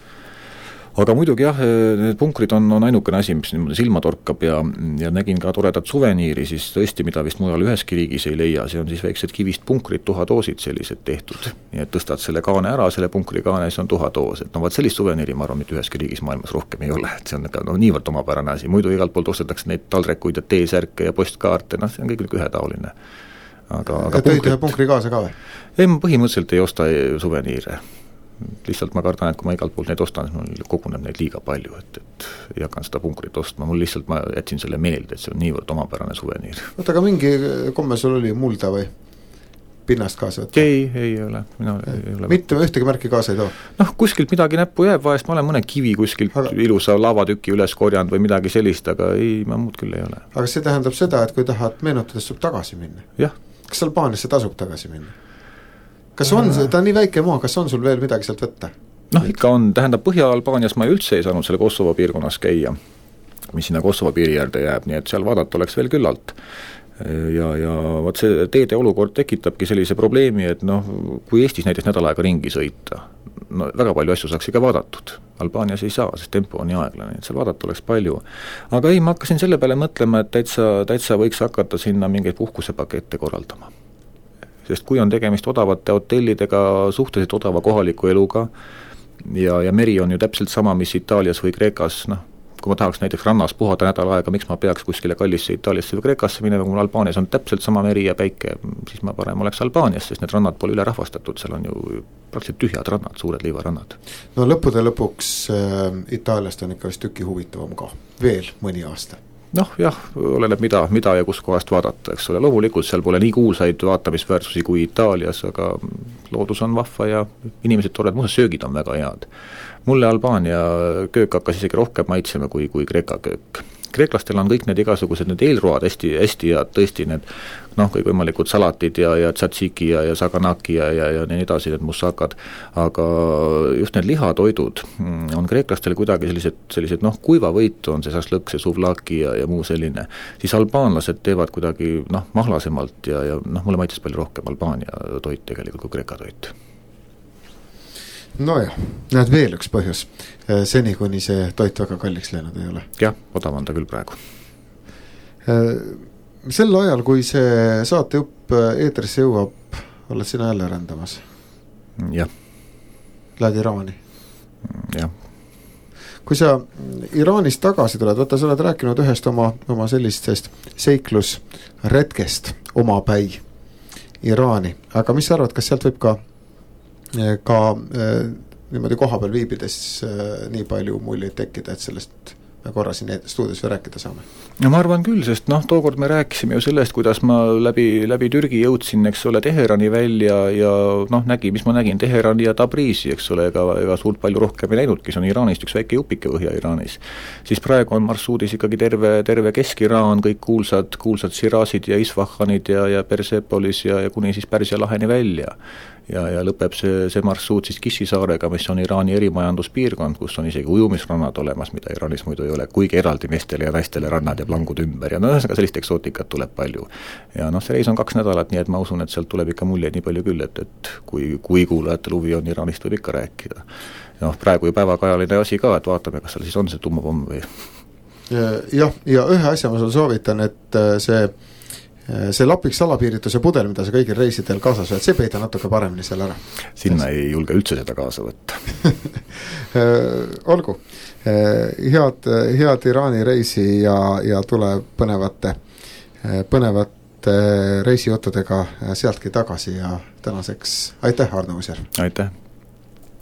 [SPEAKER 2] Aga muidugi jah, need punkrid on, on ainukene asi, mis silma torkab ja, ja nägin ka toredat suveniiri, siis tõesti, mida vist mujal üheski riigis ei leia, see on siis väiksed kivist punkrid, tuhadoosid sellised tehtud. Nii et tõstad selle kaane ära, selle punkri kaane, siis on tuhadoos. Et no vaat sellist suveniiri, ma arvan, mitte üheski riigis maailmas rohkem ei ole. Et see on no, niivõrd omapärane asi. Muidu igalt poolt ostetakse neid taldrekuid ja teesärke ja postkaarte, noh, see on kõik ühetaoline. Aga, aga
[SPEAKER 1] tõid ühe punkri kaasa ka või?
[SPEAKER 2] Ei, ma põhimõtteliselt ei osta suveniire. Lihtsalt ma kardan, et kui ma igalt poolt neid ostan, siis mul koguneb neid liiga palju, et, et ei hakkan seda punkrit ostma. Mul lihtsalt, ma jätsin selle meelde, et see on niivõrd omapärane suveniir.
[SPEAKER 1] Oota, aga mingi komme sul oli mulda või pinnast kaasa võtta?
[SPEAKER 2] Ei, ei ole. Mina ei, ei ole
[SPEAKER 1] mitte ühtegi märki kaasa ei too?
[SPEAKER 2] Noh, kuskilt midagi näppu jääb, vahest ma olen mõne kivi kuskilt aga... ilusa lavatüki üles korjanud või midagi sellist, aga ei, ma muud küll ei ole.
[SPEAKER 1] Aga see tähendab seda, et kui tahad meenutades saab tagasi minna?
[SPEAKER 2] Jah.
[SPEAKER 1] Kas Albaaniasse tasub tagasi minna? Kas on see, ta on nii väike maa, kas on sul veel midagi sealt võtta?
[SPEAKER 2] Noh, ikka on, tähendab Põhja-Albaanias ma üldse ei saanud selle Kosovo piirkonnas käia, mis sinna Kosovo piiri äärde jääb, nii et seal vaadata oleks veel küllalt. Ja, ja vaat see teede olukord tekitabki sellise probleemi, et noh, kui Eestis näiteks nädal aega ringi sõita, no väga palju asju saaks ikka vaadatud. Albaanias ei saa, sest tempo on nii aeglane, et seal vaadata oleks palju. Aga ei, ma hakkasin selle peale mõtlema, et täitsa, täitsa võiks hakata sinna mingeid puhkusepakette korraldama. Sest kui on tegemist odavate hotellidega, suhteliselt odava kohaliku eluga ja, ja meri on ju täpselt sama, mis Itaalias või Kreekas, noh, kui ma tahaks näiteks rannas puhata nädal aega, miks ma peaks kuskile kallisse Itaaliasse või Kreekasse minema, kui mul Albaanias on täpselt sama meri ja päike, siis ma parem oleks Albaanias, sest need rannad pole üle rahvastatud, seal on ju praktiliselt tühjad rannad, suured liivarannad.
[SPEAKER 1] No lõppude lõpuks äh, Itaaliast on ikka vist tüki huvitavam ka, veel mõni aasta.
[SPEAKER 2] Noh jah, oleneb mida, mida ja kus kohast vaadata, eks ole, loomulikult seal pole nii kuulsaid vaatamisväärsusi kui Itaalias, aga loodus on vahva ja inimesed tored, muuseas söögid on väga head. Mulle Albaania köök hakkas isegi rohkem maitsema kui, kui Kreeka köök. Kreeklastel on kõik need igasugused need eelroad hästi, hästi ja tõesti need noh, kõik võimalikud salatid ja, ja tzatziki ja, ja saganaki ja, ja, ja nii edasi, need mussakad, aga just need lihatoidud on kreeklastel kuidagi sellised, sellised noh, kuivavõitu on see saslõk, see suvlaki ja, ja muu selline, siis albaanlased teevad kuidagi noh, mahlasemalt ja, ja noh, mulle maitses palju rohkem Albaania toit tegelikult kui Kreeka toit.
[SPEAKER 1] Nojah, näed veel üks põhjus, seni kuni see toit väga kalliks läinud ei ole.
[SPEAKER 2] Jah, odav on ta küll praegu.
[SPEAKER 1] Sel ajal, kui see saatejupp eetrisse jõuab, oled sina jälle rändamas?
[SPEAKER 2] Jah.
[SPEAKER 1] Lähed Iraani?
[SPEAKER 2] Jah.
[SPEAKER 1] Kui sa Iraanist tagasi tuled, võtta, sa oled rääkinud ühest oma, oma sellistest seiklusretkest omapäi Iraani, aga mis sa arvad, kas sealt võib ka ka äh, niimoodi koha peal viibides äh, nii palju muljeid tekkida, et sellest me korra siin stuudios või rääkida saame?
[SPEAKER 2] No ma arvan küll, sest noh, tookord me rääkisime ju sellest, kuidas ma läbi, läbi Türgi jõudsin, eks ole, Teherani välja ja noh, nägi, mis ma nägin, Teherani ja Tabriisi, eks ole, ega, ega suurt palju rohkem ei näinudki, see on Iraanist üks väike jupike Põhja-Iraanis. Siis praegu on marsruudis ikkagi terve, terve Kesk-Iraan, kõik kuulsad, kuulsad Sirasid ja Isfahanid ja, ja Persepolis ja, ja kuni siis Pärsia laheni välja. Ja, ja lõpeb see, see marsruut siis Kishi-saarega, mis on Iraani erimajanduspiirkond, kus on isegi ujumisrannad olemas, mida Iraanis muidu ei ole, kuigi eraldi meestele ja naistele rannad ja plangud ümber ja no ühesõnaga sellist eksootikat tuleb palju. Ja noh, see reis on kaks nädalat, nii et ma usun, et sealt tuleb ikka muljeid nii palju küll, et, et kui, kui kuulajatel huvi on, Iraanist võib ikka rääkida. Noh, praegu ju päevakajaline asi ka, et vaatame, kas seal siis on see tummapomm või.
[SPEAKER 1] Jah, ja ühe asja ma sul soovitan, et see see lapiks salapiirituse pudel, mida sa kõigil reisidel kaasas võet, see peida natuke paremini seal ära.
[SPEAKER 2] Sinna ei julge üldse seda kaasa võtta.
[SPEAKER 1] Olgu, head, head Iraani reisi ja, ja tule põnevate, põnevate reisijuttudega sealtki tagasi ja tänaseks aitäh, Arno Uusjärv!
[SPEAKER 2] Aitäh!